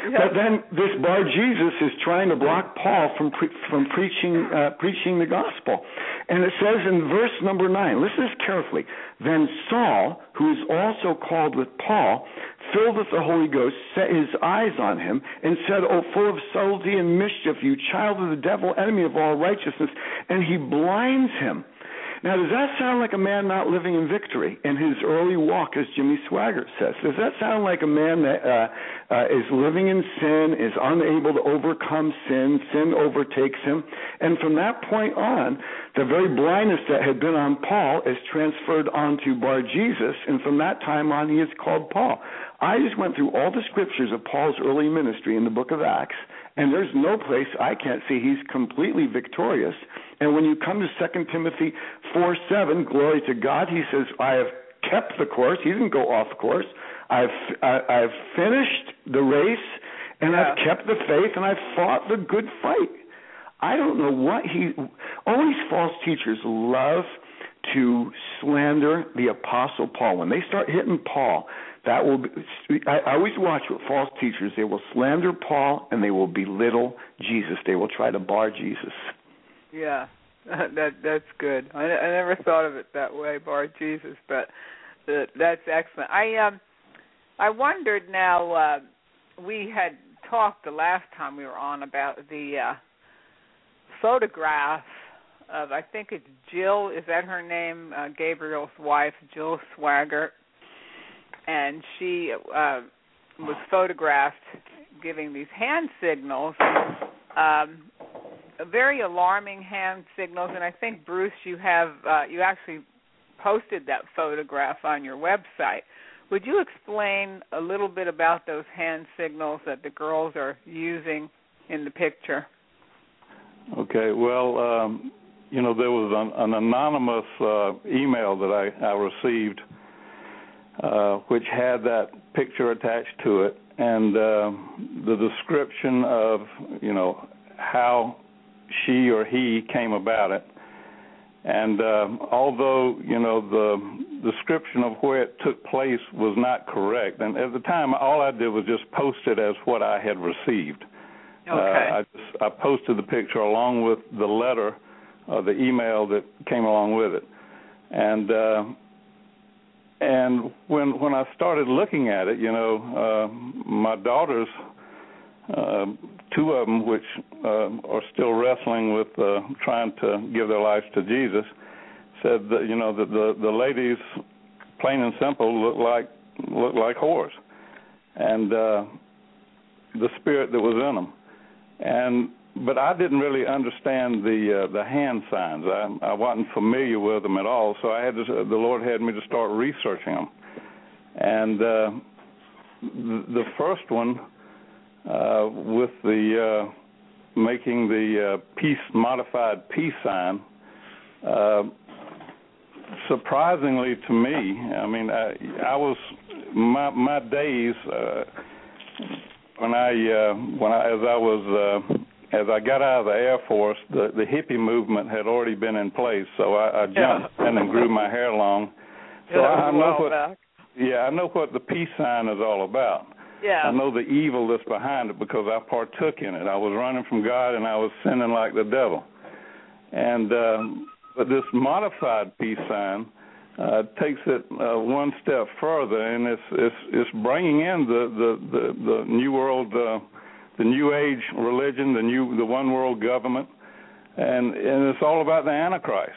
But then this Bar Jesus is trying to block Paul from preaching the gospel. And it says in verse number 9, listen to this carefully. Then Saul, who is also called with Paul, filled with the Holy Ghost, set his eyes on him and said, O full of subtlety and mischief, you child of the devil, enemy of all righteousness, and he blinds him. Now, does that sound like a man not living in victory in his early walk, as Jimmy Swaggart says? Does that sound like a man that is living in sin, is unable to overcome sin, sin overtakes him? And from that point on, the very blindness that had been on Paul is transferred onto Bar Jesus, and from that time on, he is called Paul. I just went through all the scriptures of Paul's early ministry in the book of Acts, and there's no place I can't see he's completely victorious. And when you come to 2 Timothy 4:7, glory to God, he says, I have kept the course. He didn't go off course. I've finished the race, and I've kept the faith, and I've fought the good fight. I don't know what all these false teachers love to slander the Apostle Paul. When they start hitting Paul, that will be, I always watch with false teachers. They will slander Paul, and they will belittle Jesus. They will try to bar Jesus. Yeah, that's good. I never thought of it that way, bar Jesus, but that's excellent. I wondered now, we had talked the last time we were on about the photograph of, I think it's Jill, is that her name, Gabriel's wife, Jill Swaggart, and she was photographed giving these hand signals, very alarming hand signals, and I think, Bruce, you actually posted that photograph on your website. Would you explain a little bit about those hand signals that the girls are using in the picture? Okay, well, there was an anonymous email that I received which had that picture attached to it, and the description of, how she or he came about it. And although, the description of where it took place was not correct, and at the time all I did was just post it as what I had received. Okay. I posted the picture along with the letter, the email that came along with it. And when I started looking at it, my daughters, two of them, which are still wrestling with trying to give their lives to Jesus, said that that the ladies, plain and simple, look like whores, and the spirit that was in them. But I didn't really understand the hand signs. I wasn't familiar with them at all, so the Lord had me to start researching them. And the first one, with the making the modified peace sign, surprisingly to me, I mean, I was my days as I got out of the Air Force, the hippie movement had already been in place, so I jumped in and grew my hair long. So I know what the peace sign is all about. Yeah. I know the evil that's behind it because I partook in it. I was running from God and I was sinning like the devil. And but this modified peace sign takes it one step further, and it's bringing in the new world, the new age religion, the one world government, and it's all about the Antichrist.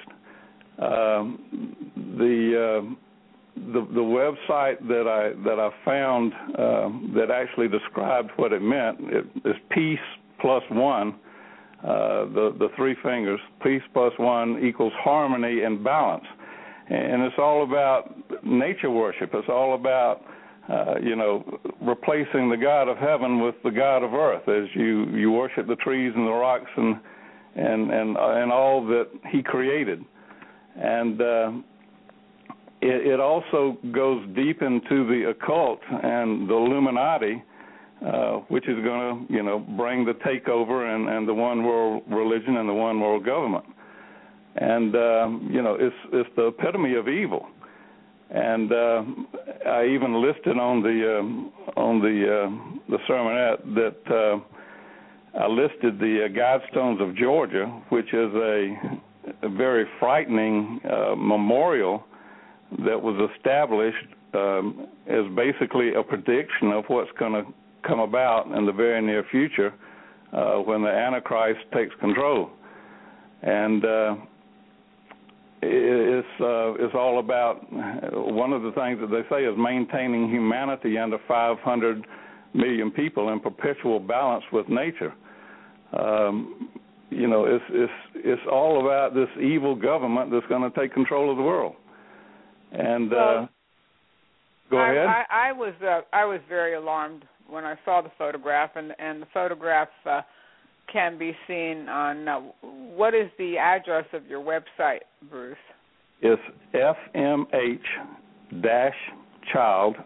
The website that I found that actually described what it meant is peace plus one, the three fingers. Peace plus one equals harmony and balance, and it's all about nature worship. It's all about replacing the God of heaven with the God of earth, as you worship the trees and the rocks and all that He created, and it also goes deep into the occult and the Illuminati, which is going to bring the takeover and the one world religion and the one world government, and it's the epitome of evil. And I even listed on the sermonette that I listed the Guidestones of Georgia, which is a very frightening memorial that was established as basically a prediction of what's going to come about in the very near future when the Antichrist takes control. And it's all about, one of the things that they say is maintaining humanity under 500 million people in perpetual balance with nature. It's all about this evil government that's going to take control of the world. And go ahead. I was very alarmed when I saw the photograph, and the photograph can be seen on. What is the address of your website, Bruce? It's fmh-child,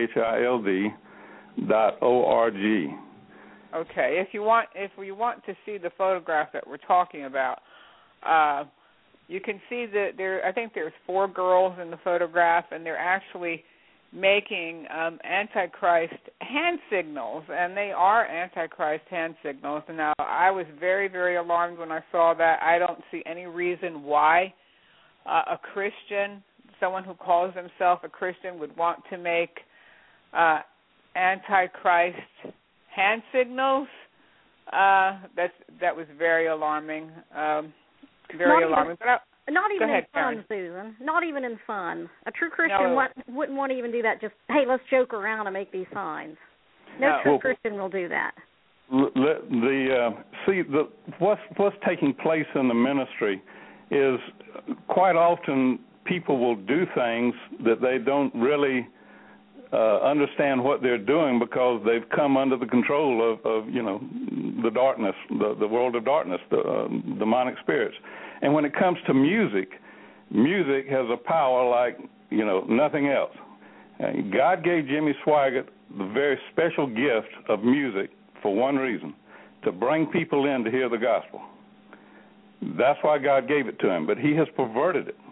CHILD.org. Okay. If you want to see the photograph that we're talking about, you can see that there. I think there's 4 girls in the photograph, and they're actually making Antichrist hand signals, and they are Antichrist hand signals. And now, I was very, very alarmed when I saw that. I don't see any reason why a Christian, someone who calls himself a Christian, would want to make Antichrist hand signals. That was very alarming. Very alarming. Not even in fun, Karen. Susan. Not even in fun. A true Christian wouldn't want to even do that. Just, hey, let's joke around and make these signs. No true Christian will do that. What's taking place in the ministry is quite often people will do things that they don't really understand what they're doing because they've come under the control of the darkness, the world of darkness, the demonic spirits. And when it comes to music has a power like nothing else. God gave Jimmy Swaggart the very special gift of music for one reason: to bring people in to hear the gospel. That's why God gave it to him. But he has perverted it.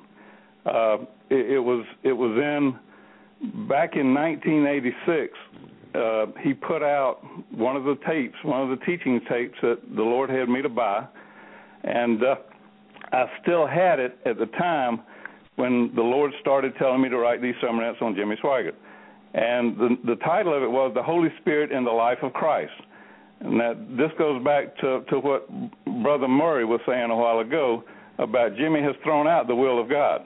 It was in. Back in 1986, he put out one of the teaching tapes that the Lord had me to buy, and I still had it at the time when the Lord started telling me to write these sermonettes on Jimmy Swaggart. And the title of it was The Holy Spirit in the Life of Christ. And this goes back to what Brother Murray was saying a while ago about Jimmy has thrown out the will of God.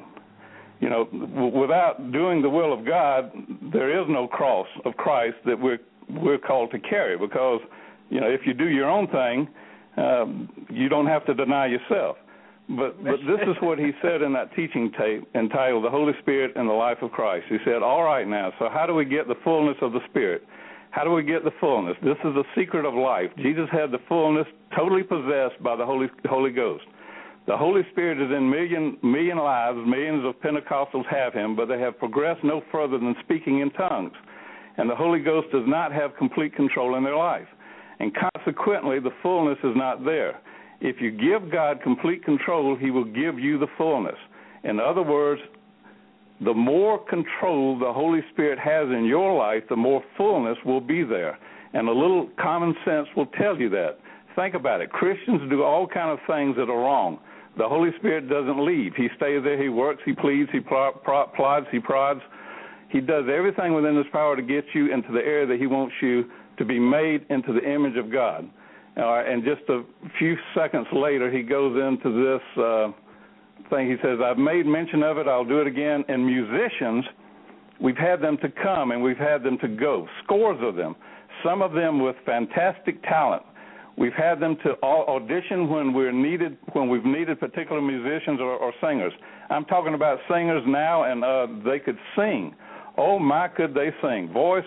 Without doing the will of God, there is no cross of Christ that we're called to carry, because, if you do your own thing, you don't have to deny yourself. But this is what he said in that teaching tape entitled The Holy Spirit in the Life of Christ. He said, all right now, so how do we get the fullness of the Spirit? How do we get the fullness? This is the secret of life. Jesus had the fullness totally possessed by the Holy Ghost. The Holy Spirit is in million lives. Millions of Pentecostals have him, but they have progressed no further than speaking in tongues. And the Holy Ghost does not have complete control in their life. And consequently, the fullness is not there. If you give God complete control, he will give you the fullness. In other words, the more control the Holy Spirit has in your life, the more fullness will be there. And a little common sense will tell you that. Think about it. Christians do all kinds of things that are wrong. The Holy Spirit doesn't leave. He stays there. He works. He pleads. He plods. He prods. He does everything within his power to get you into the area that he wants you to be made into the image of God. And just a few seconds later, he goes into this thing. He says, I've made mention of it. I'll do it again. And musicians, we've had them to come and we've had them to go, scores of them, some of them with fantastic talent. We've had them to audition when we've needed particular musicians or singers. I'm talking about singers now, and they could sing. Oh, my, could they sing. Voice,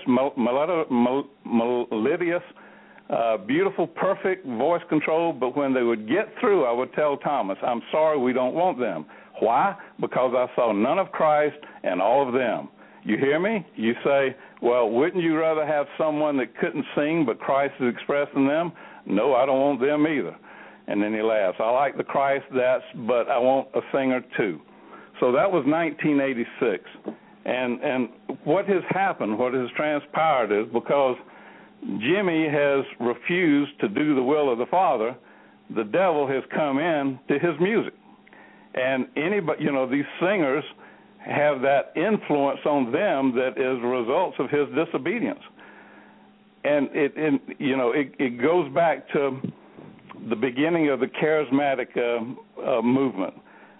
melodious, beautiful, perfect voice control, but when they would get through, I would tell Thomas, I'm sorry, we don't want them. Why? Because I saw none of Christ and all of them. You hear me? You say, well, wouldn't you rather have someone that couldn't sing but Christ is expressed in them? No, I don't want them either. And then he laughs. I like the Christ, but I want a singer too. So that was 1986. And what has happened, what has transpired is because Jimmy has refused to do the will of the Father, the devil has come in to his music. And anybody, these singers have that influence on them that is a result of his disobedience. And it goes back to the beginning of the charismatic movement.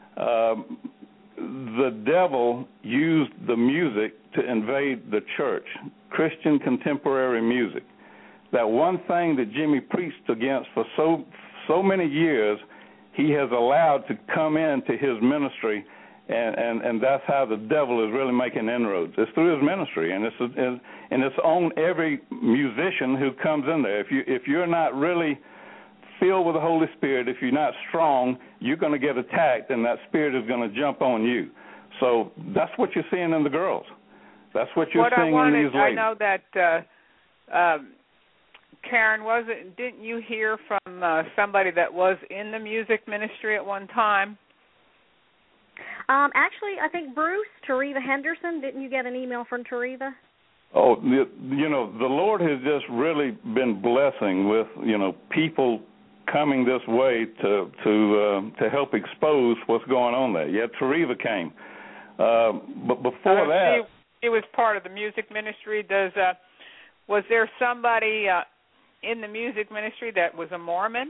The devil used the music to invade the church, Christian contemporary music. That one thing that Jimmy preached against for so many years, he has allowed to come into his ministry, and that's how the devil is really making inroads. It's through his ministry, and it's on every musician who comes in there. If you're not really filled with the Holy Spirit, if you're not strong, you're going to get attacked, and that spirit is going to jump on you. So that's what you're seeing in the girls. That's what you're seeing in these ladies. I know that, Karen, didn't you hear from somebody that was in the music ministry at one time? Actually, I think Bruce, Teresa Henderson, didn't you get an email from Teresa? Oh, the Lord has just really been blessing with, people coming this way to help expose what's going on there. Yeah, Teresa came. But before that... She was part of the music ministry. Was there somebody in the music ministry that was a Mormon?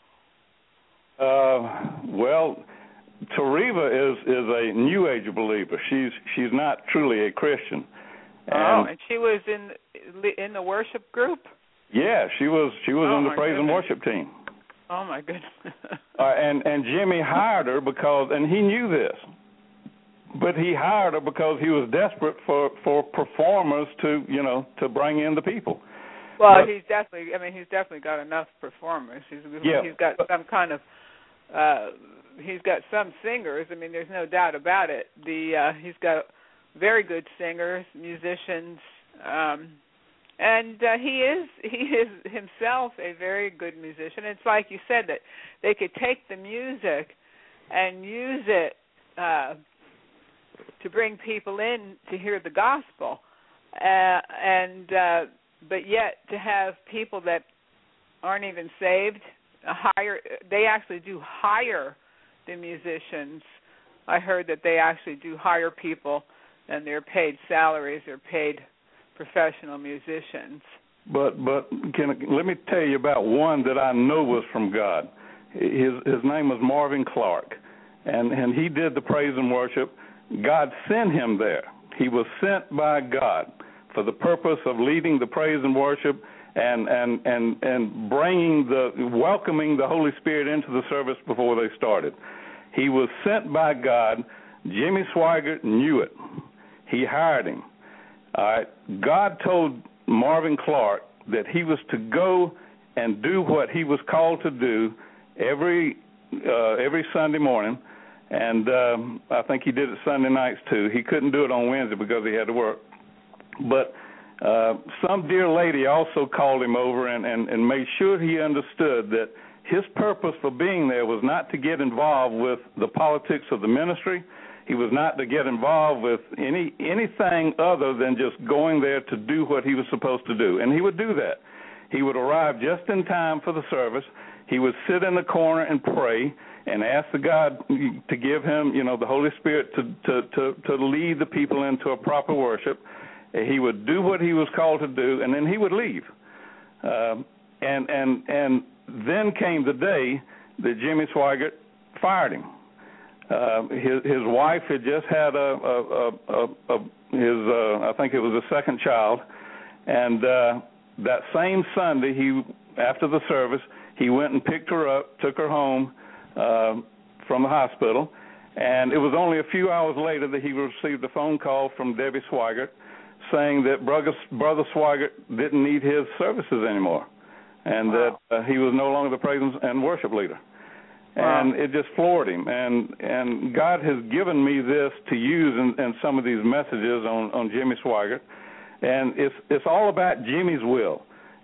Well, Teresa is a New Age believer. She's not truly a Christian. And she was in the worship group? Yeah, she was in the praise and worship team. Oh my goodness. And Jimmy hired her and he knew this, but he hired her because he was desperate for performers to bring in the people. Well, he's definitely got enough performers. He's got some kind of he's got some singers. I mean, there's no doubt about it. He's got very good singers, musicians, and he is himself a very good musician. It's like you said, that they could take the music and use it to bring people in to hear the gospel, but yet to have people that aren't even saved they actually do hire the musicians. I heard that they actually do hire people, and they're paid salaries. They're paid professional musicians. But let me tell you about one that I know was from God. His name was Marvin Clark, and he did the praise and worship. God sent him there. He was sent by God for the purpose of leading the praise and worship and welcoming the Holy Spirit into the service before they started. He was sent by God. Jimmy Swaggart knew it. He hired him. All right. God told Marvin Clark that he was to go and do what he was called to do every Sunday morning, and I think he did it Sunday nights too. He couldn't do it on Wednesday because he had to work. But some dear lady also called him over and made sure he understood that his purpose for being there was not to get involved with the politics of the ministry. He was not to get involved with anything other than just going there to do what he was supposed to do. And he would do that. He would arrive just in time for the service. He would sit in the corner and pray and ask the God to give him, the Holy Spirit to lead the people into a proper worship. He would do what he was called to do, and then he would leave. And then came the day that Jimmy Swaggart fired him. His wife had just had I think it was a second child, and that same Sunday, after the service, he went and picked her up, took her home from the hospital, and it was only a few hours later that he received a phone call from Debbie Swaggart saying that Brother Swaggart didn't need his services anymore, and that he was no longer the praise and worship leader. Wow. And it just floored him. And God has given me this to use in some of these messages on Jimmy Swaggart. And it's all about Jimmy's will.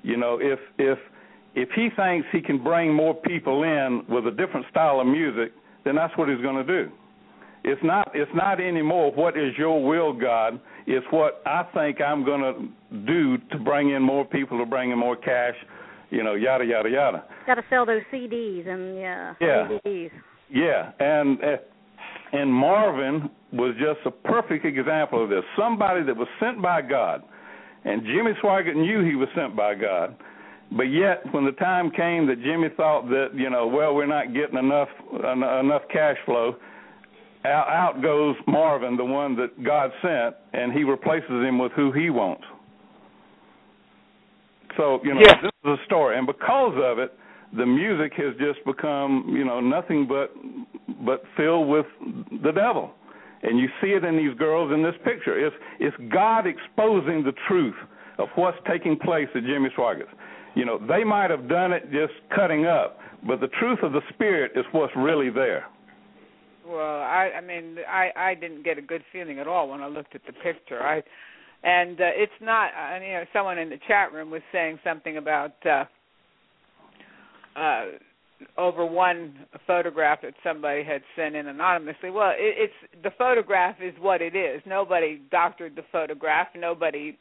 If he thinks he can bring more people in with a different style of music, then that's what he's going to do. It's not anymore what is your will, God. It's what I think I'm going to do to bring in more people, to bring in more cash, yada, yada, yada. Got to sell those CDs and DVDs. Yeah, and Marvin was just a perfect example of this. Somebody that was sent by God, and Jimmy Swaggart knew he was sent by God, but yet when the time came that Jimmy thought that, we're not getting enough cash flow, out goes Marvin, the one that God sent, and he replaces him with who he wants. So, This is a story. And because of it, the music has just become, nothing but filled with the devil. And you see it in these girls in this picture. It's God exposing the truth of what's taking place at Jimmy Swaggart's. They might have done it just cutting up, but the truth of the Spirit is what's really there. Well, I didn't get a good feeling at all when I looked at the picture. It's not. Someone in the chat room was saying something about over one photograph that somebody had sent in anonymously. Well, it's the photograph is what it is. Nobody doctored the photograph. Nobody,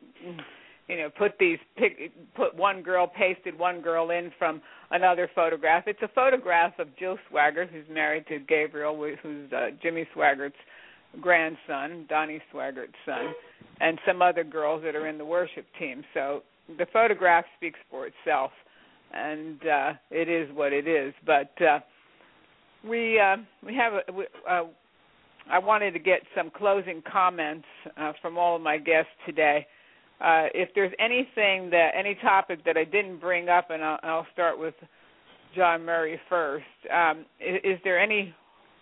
put one girl, pasted one girl in from another photograph. It's a photograph of Jill Swaggart, who's married to Gabriel, who's Jimmy Swaggart's grandson, Donnie Swaggart's son, and some other girls that are in the worship team. So the photograph speaks for itself, and it is what it is. But I wanted to get some closing comments from all of my guests today. If there's any topic that I didn't bring up, and I'll start with John Murray first. Is there any,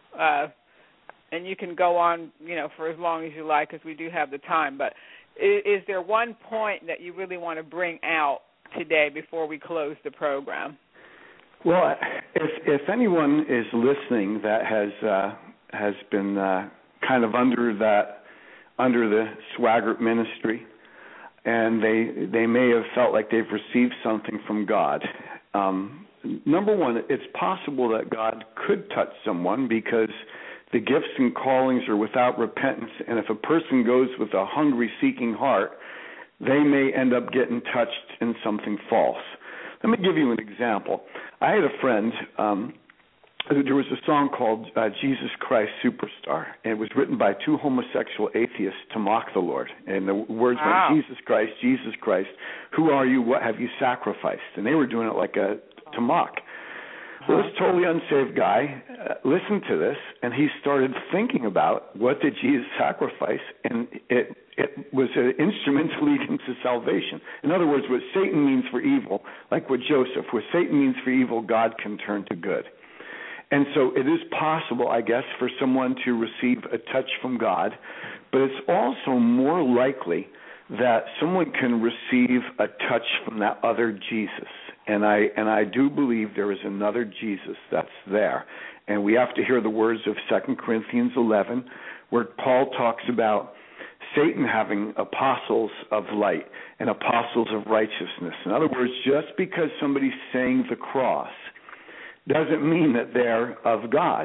and you can go on, for as long as you like, because we do have the time, but is there one point that you really want to bring out today before we close the program? Well, if anyone is listening that has been kind of under the Swaggart ministry, and they may have felt like they've received something from God. Number one, it's possible that God could touch someone because the gifts and callings are without repentance, and if a person goes with a hungry, seeking heart, they may end up getting touched in something false. Let me give you an example. I had a friend, there was a song called Jesus Christ Superstar, and it was written by two homosexual atheists to mock the Lord. And the words went, Jesus Christ, who are you, what have you sacrificed? And they were doing it to mock. Well, this totally unsaved guy listened to this, and he started thinking about what did Jesus sacrifice, and it was an instrument to lead him to salvation. In other words, what Satan means for evil, like what Satan means for evil, God can turn to good. And so it is possible, I guess, for someone to receive a touch from God, but it's also more likely that someone can receive a touch from that other Jesus. And I do believe there is another Jesus that's there. And we have to hear the words of 2 Corinthians 11, where Paul talks about Satan having apostles of light and apostles of righteousness. In other words, just because somebody's saying the cross doesn't mean that they're of God.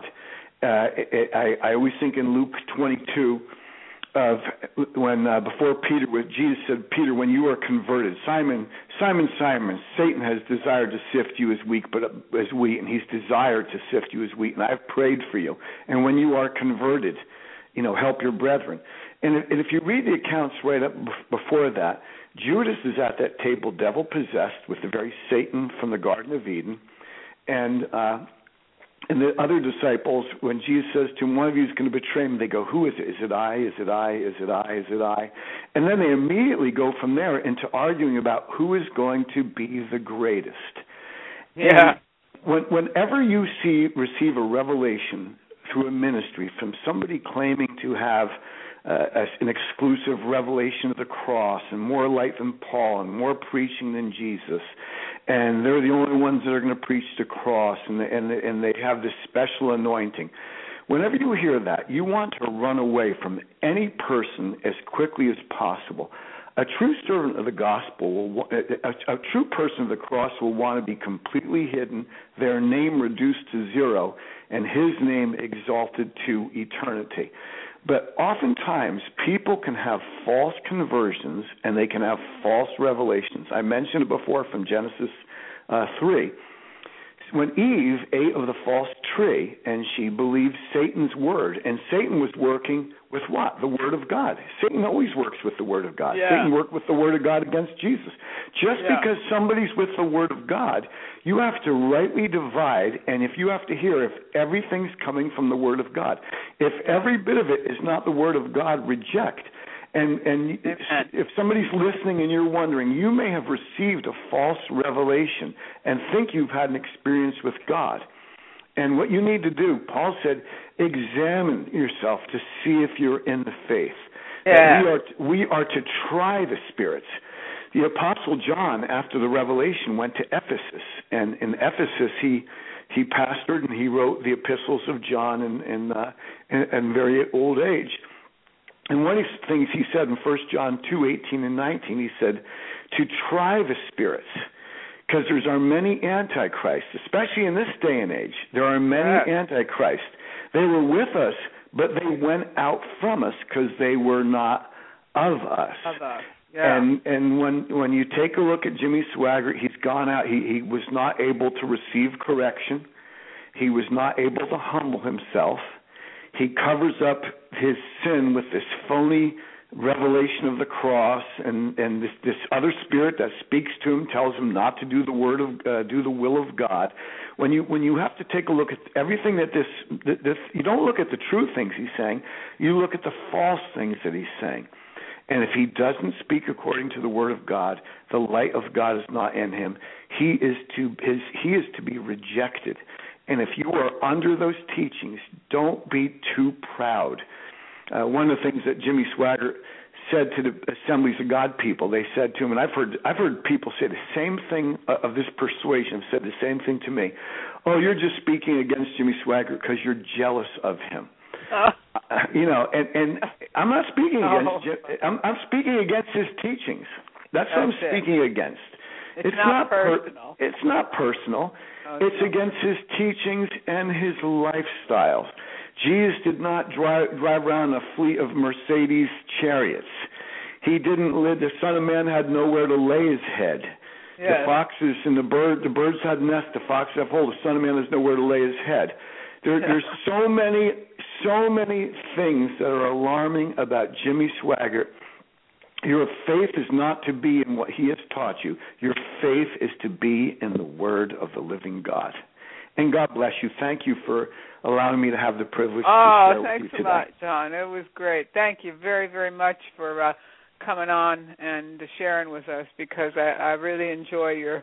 I always think in Luke 22 of when before Jesus said, Peter, when you are converted, Simon, Simon, Satan has desired to sift you as wheat, and he's desired to sift you as wheat, and I've prayed for you. And when you are converted, help your brethren. And if you read the accounts right up before that, Judas is at that table, devil possessed, with the very Satan from the Garden of Eden. And the other disciples, when Jesus says to him, one of you is going to betray him, they go, who is it? Is it I? Is it I? Is it I? Is it I? And then they immediately go from there into arguing about who is going to be the greatest. Yeah. And whenever you receive a revelation through a ministry from somebody claiming to have an exclusive revelation of the cross and more light than Paul and more preaching than Jesus, and they're the only ones that are going to preach the cross, and they have this special anointing. Whenever you hear that, you want to run away from any person as quickly as possible. A true servant of the gospel, a true person of the cross will want to be completely hidden, their name reduced to zero, and his name exalted to eternity. But oftentimes, people can have false conversions and they can have false revelations. I mentioned it before from Genesis 3. When Eve ate of the false tree and she believed Satan's word, and Satan was working with what? The word of God. Satan always works with the word of God. Yeah. Satan worked with the word of God against Jesus. Just because somebody's with the word of God, you have to rightly divide, and if you have to hear if everything's coming from the word of God. If every bit of it is not the word of God, reject. And if somebody's listening and you're wondering, you may have received a false revelation and think you've had an experience with God. And what you need to do, Paul said, examine yourself to see if you're in the faith. Yeah. We are to try the spirits. The Apostle John, after the revelation, went to Ephesus. And in Ephesus, he pastored and he wrote the epistles of John in very old age. And one of the things he said in 1 John 2:18 and 19, he said, to try the spirits, because there are many antichrists, especially in this day and age. There are many antichrists. They were with us, but they went out from us because they were not of us. Yeah. And when you take a look at Jimmy Swaggart, he's gone out. He was not able to receive correction. He was not able to humble himself. He covers up his sin with this phony revelation of the cross, and this other spirit that speaks to him tells him not to do the will of God. When you have to take a look at everything that this you don't look at the true things he's saying, you look at the false things that he's saying. And if he doesn't speak according to the word of God, the light of God is not in him. He is to be rejected. And if you are under those teachings, don't be too proud. One of the things that Jimmy Swaggart said to the Assemblies of God people, they said to him, and I've heard people say the same thing of this persuasion, have said the same thing to me. Oh, you're just speaking against Jimmy Swaggart because you're jealous of him. And I'm not speaking against. I'm speaking against his teachings. That's what I'm speaking against. It's not personal. It's not personal. It's against his teachings and his lifestyles. Jesus did not drive around a fleet of Mercedes chariots. He didn't live. The Son of Man had nowhere to lay his head. Yes. The foxes and the birds had nests. The foxes have holes. The Son of Man has nowhere to lay his head. There's so many things that are alarming about Jimmy Swaggart. Your faith is not to be in what he has taught you. Your faith is to be in the Word of the living God. And God bless you. Thank you for allowing me to have the privilege to share with you today. Thanks a lot, John. It was great. Thank you very, very much for coming on and sharing with us, because I really enjoy your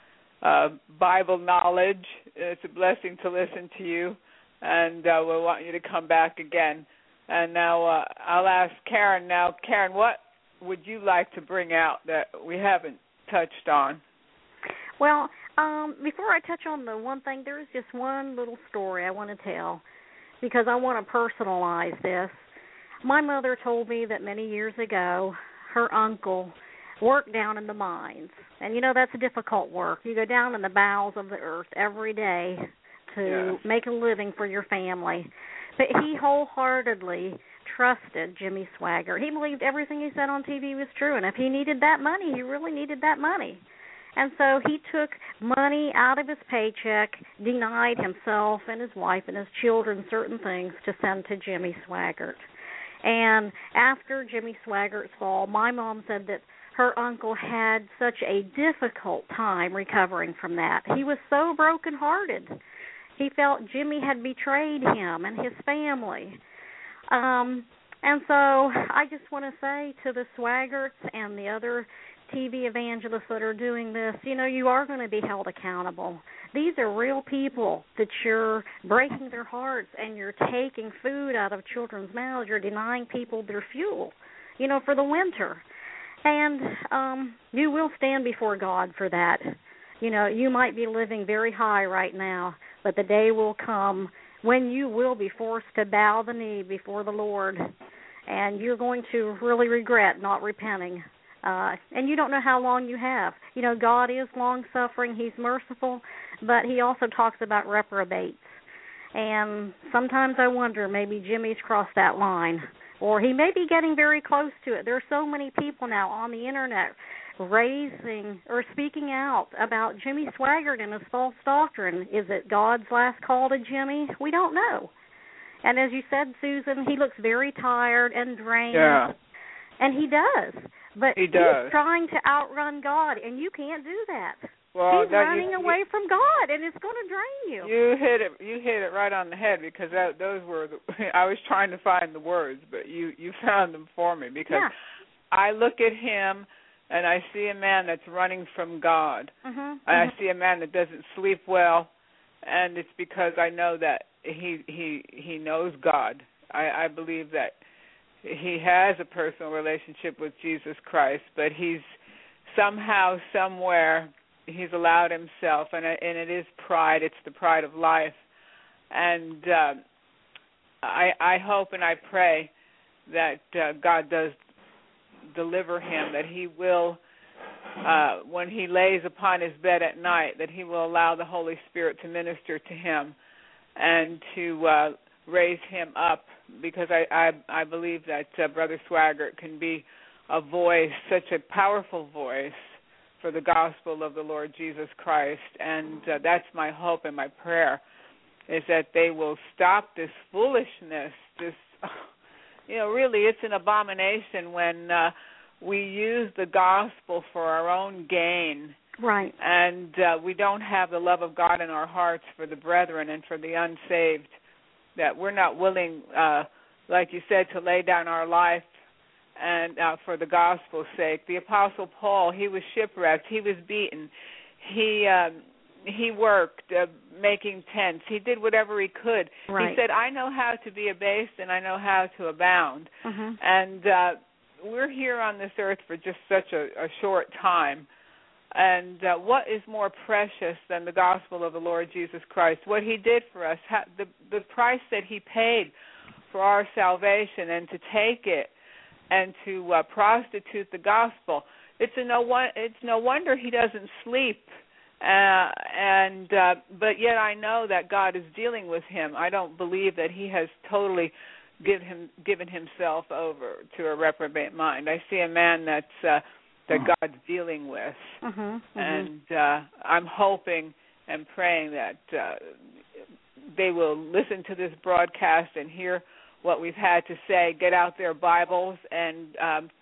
Bible knowledge. It's a blessing to listen to you, and we want you to come back again. And now I'll ask Karen. Now, Karen, what would you like to bring out that we haven't touched on? Well, before I touch on the one thing, there is just one little story I want to tell, because I want to personalize this. My mother told me that many years ago, her uncle worked down in the mines. And, that's difficult work. You go down in the bowels of the earth every day to make a living for your family. But he wholeheartedly trusted Jimmy Swaggart. He believed everything he said on TV was true, and if he needed that money, he really needed that money. And so he took money out of his paycheck, denied himself and his wife and his children certain things to send to Jimmy Swaggart. And after Jimmy Swaggart's fall, my mom said that her uncle had such a difficult time recovering from that. He was so brokenhearted. He felt Jimmy had betrayed him and his family. And so I just want to say to the Swaggarts and the other TV evangelists that are doing this, you are going to be held accountable. These are real people that you're breaking their hearts, and you're taking food out of children's mouths. You're denying people their fuel, for the winter. And you will stand before God for that. You might be living very high right now, but the day will come when you will be forced to bow the knee before the Lord, and you're going to really regret not repenting. And you don't know how long you have. God is long-suffering. He's merciful, but he also talks about reprobates. And sometimes I wonder, maybe Jimmy's crossed that line, or he may be getting very close to it. There are so many people now on the Internet raising or speaking out about Jimmy Swaggart and his false doctrine. Is it God's last call to Jimmy? We don't know. And as you said, Susan, he looks very tired and drained. Yeah. And he does. But he does. He's trying to outrun God, and you can't do that. Well, he's running away from God, and it's going to drain you. You hit it right on the head, because those were I was trying to find the words, but you found them for me, because I look at him and I see a man that's running from God. I see a man that doesn't sleep well, and it's because I know that he knows God. I believe that he has a personal relationship with Jesus Christ, but he's somehow, somewhere, he's allowed himself, and it is pride. It's the pride of life. And I hope and I pray that God does deliver him, that he will, when he lays upon his bed at night, that he will allow the Holy Spirit to minister to him and to raise him up, because I believe that Brother Swaggart can be a voice, such a powerful voice for the gospel of the Lord Jesus Christ. And that's my hope and my prayer, is that they will stop this foolishness, this, really it's an abomination when we use the gospel for our own gain. Right. And we don't have the love of God in our hearts for the brethren and for the unsaved, that we're not willing, like you said, to lay down our life and for the gospel's sake. The Apostle Paul, he was shipwrecked, he was beaten, he worked making tents, he did whatever he could. Right. He said, I know how to be abased and I know how to abound. And we're here on this earth for just such a short time. And what is more precious than the gospel of the Lord Jesus Christ? What he did for us, the price that he paid for our salvation, and to take it and to prostitute the gospel. It's no wonder he doesn't sleep. But yet I know that God is dealing with him. I don't believe that he has totally given himself over to a reprobate mind. I see a man that God's dealing with, and I'm hoping and praying that they will listen to this broadcast and hear what we've had to say, get out their Bibles and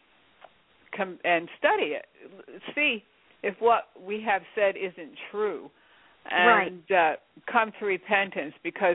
study it, see if what we have said isn't true, and come to repentance, because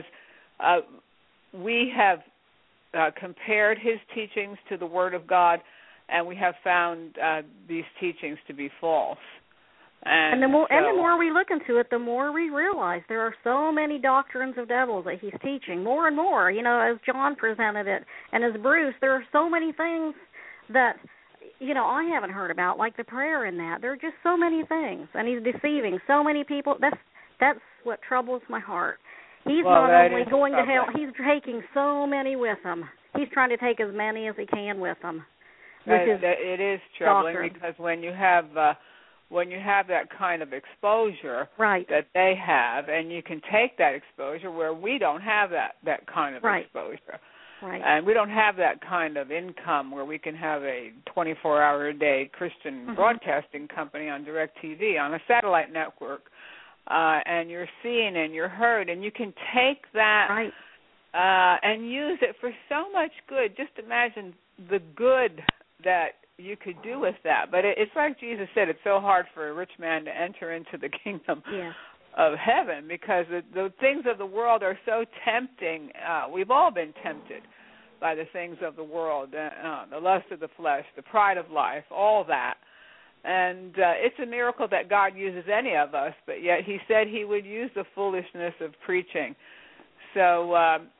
we have compared his teachings to the Word of God, and we have found these teachings to be false. And the more we look into it, the more we realize there are so many doctrines of devils that he's teaching, more and more. As John presented it, and as Bruce, there are so many things that I haven't heard about, like the prayer in that. There are just so many things, and he's deceiving so many people. That's what troubles my heart. He's not only going to hell; he's taking so many with him. He's trying to take as many as he can with him. It is troubling, doctrine. because when you have that kind of exposure that they have, and you can take that exposure where we don't have that kind of exposure. Right. And we don't have that kind of income where we can have a 24-hour-a-day Christian broadcasting company on DirecTV, on a satellite network, and you're seen and you're heard, and you can take that and use it for so much good. Just imagine the good that you could do with that. But it's like Jesus said, it's so hard for a rich man to enter into the kingdom of heaven, because the things of the world are so tempting. We've all been tempted by the things of the world, the lust of the flesh, the pride of life, all that. And it's a miracle that God uses any of us, but yet he said he would use the foolishness of preaching. So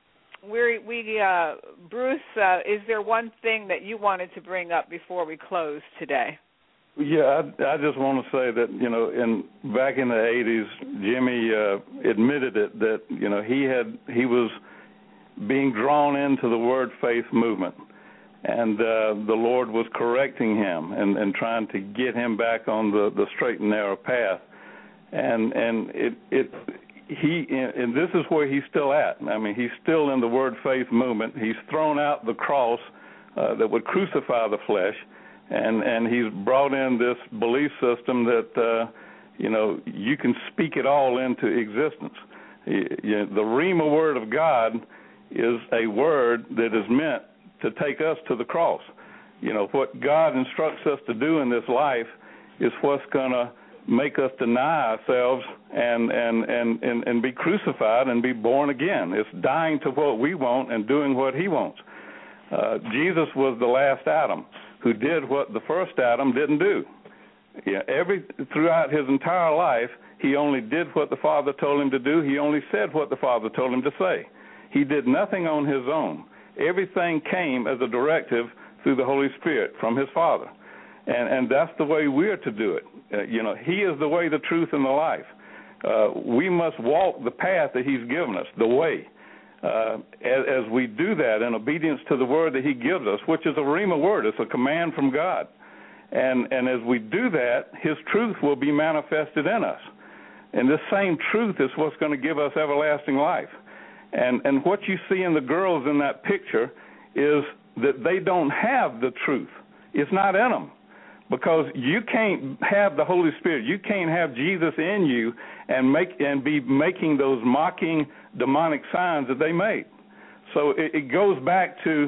Bruce, is there one thing that you wanted to bring up before we close today? Yeah, I just want to say that, back in the 80s, Jimmy admitted it, that, he was being drawn into the Word Faith movement, and the Lord was correcting him and trying to get him back on the straight and narrow path. And and this is where he's still at. I mean, he's still in the Word Faith movement. He's thrown out the cross that would crucify the flesh, and he's brought in this belief system that you can speak it all into existence. The Rhema Word of God is a word that is meant to take us to the cross. What God instructs us to do in this life is what's going to make us deny ourselves and be crucified and be born again. It's dying to what we want and doing what he wants. Jesus was the last Adam who did what the first Adam didn't do. Throughout his entire life, he only did what the Father told him to do. He only said what the Father told him to say. He did nothing on his own. Everything came as a directive through the Holy Spirit from his Father. And that's the way we're to do it. He is the way, the truth, and the life. We must walk the path that he's given us, the way. As we do that in obedience to the word that he gives us, which is a Rhema word, it's a command from God. And as we do that, his truth will be manifested in us. And this same truth is what's going to give us everlasting life. And what you see in the girls in that picture is that they don't have the truth. It's not in them. Because you can't have the Holy Spirit, you can't have Jesus in you and be making those mocking demonic signs that they made. So it goes back to,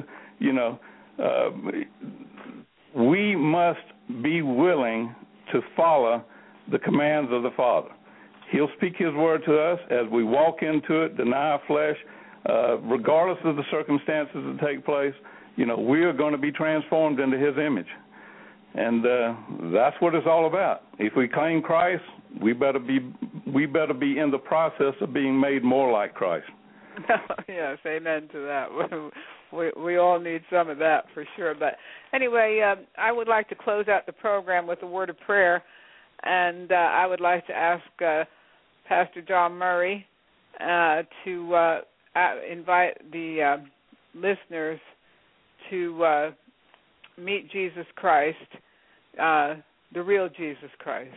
we must be willing to follow the commands of the Father. He'll speak his word to us as we walk into it, deny our flesh, regardless of the circumstances that take place. We are going to be transformed into his image. And that's what it's all about. If we claim Christ, we better be in the process of being made more like Christ. Yes, amen to that. We all need some of that for sure. But anyway, I would like to close out the program with a word of prayer, and I would like to ask Pastor John Murray to invite the listeners to meet Jesus Christ, the real Jesus Christ.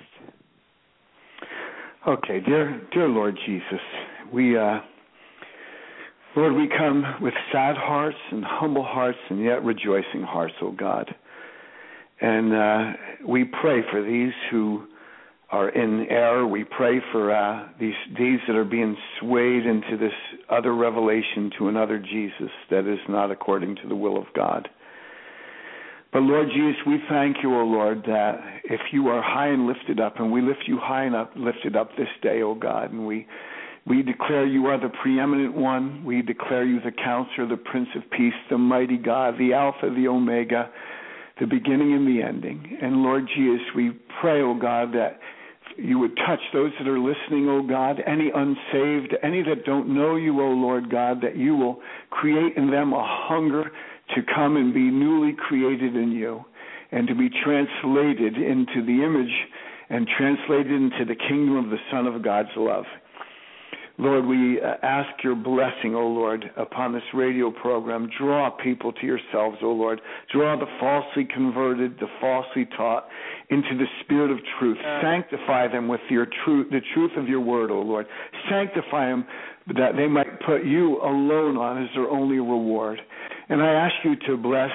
Okay, dear Lord Jesus, Lord, we come with sad hearts and humble hearts and yet rejoicing hearts, oh God. And we pray for these who are in error. We pray for these that are being swayed into this other revelation to another Jesus that is not according to the will of God. But Lord Jesus, we thank you, O Lord, that if you are high and lifted up, and we lift you high and lifted up this day, O God, and we declare you are the preeminent one. We declare you the Counselor, the Prince of Peace, the mighty God, the Alpha, the Omega, the beginning and the ending. And Lord Jesus, we pray, O God, that you would touch those that are listening, O God, any unsaved, any that don't know you, O Lord God, that you will create in them a hunger to come and be newly created in you and to be translated into the image and translated into the kingdom of the Son of God's love. Lord, we ask your blessing, O Lord, upon this radio program. Draw people to yourselves, O Lord. Draw the falsely converted, the falsely taught into the spirit of truth. Sanctify them with your truth, the truth of your word, O Lord. Sanctify them that they might put you alone on as their only reward. And I ask you to bless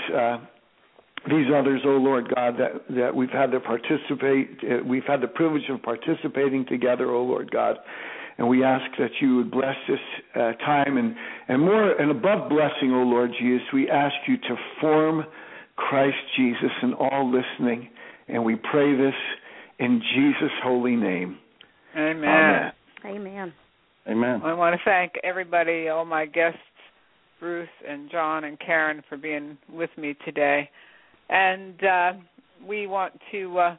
these others, O Lord God, that we've had we've had the privilege of participating together, O Lord God. And we ask that you would bless this time and more and above blessing, O Lord Jesus, we ask you to form Christ Jesus in all listening. And we pray this in Jesus' holy name. Amen. Amen. Amen. Amen. I want to thank everybody, all my guests, Bruce and John and Karen, for being with me today. And we want to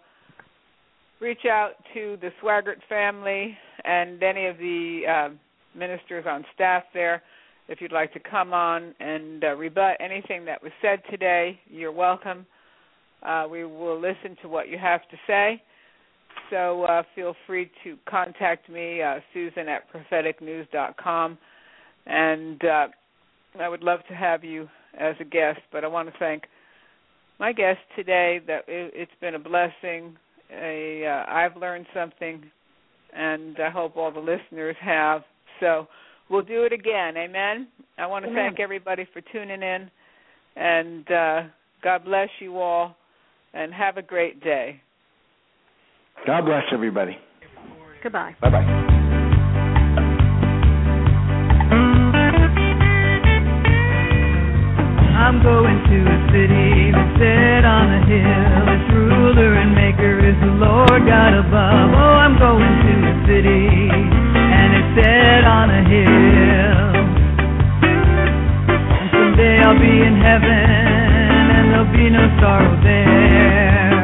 reach out to the Swaggart family and any of the ministers on staff there. If you'd like to come on and rebut anything that was said today, you're welcome. We will listen to what you have to say. So feel free to contact me, Susan at propheticnews.com. And I would love to have you as a guest, but I want to thank my guest today. That it's been a blessing. I've learned something and I hope all the listeners have. So we'll do it again. Amen. I want to thank everybody for tuning in, and God bless you all, and have a great day. God bless everybody. Goodbye. Bye-bye. I'm going to a city that's set on a hill. Its ruler and maker is the Lord God above. Oh, I'm going to a city, and it's set on a hill. And someday I'll be in heaven, and there'll be no sorrow there.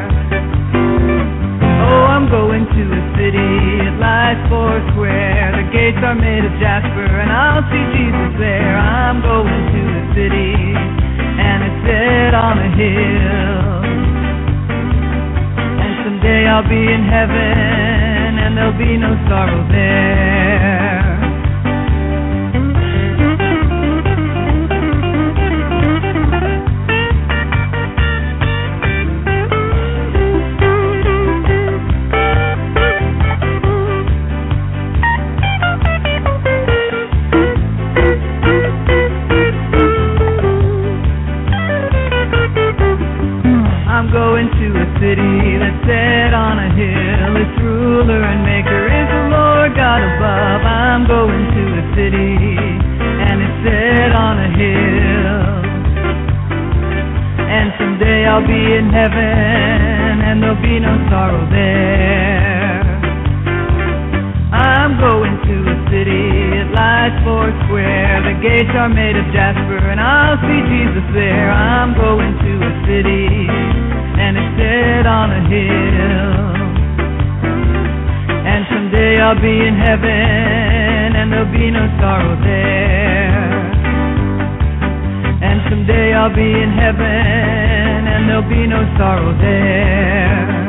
Oh, I'm going to a city, it lies four square. The gates are made of jasper, and I'll see Jesus there. I'm going to a city, and it's set on a hill. And someday I'll be in heaven, and there'll be no sorrow there. I'm going to a city that's set on a hill. Its ruler and maker is the Lord God above. I'm going to a city, and it's set on a hill. And someday I'll be in heaven, and there'll be no sorrow there. I'm going to a city, it lies four square. The gates are made of jasper, and I'll see Jesus there. I'm going to a city, and it's set on a hill. And someday I'll be in heaven, and there'll be no sorrow there. And someday I'll be in heaven, and there'll be no sorrow there.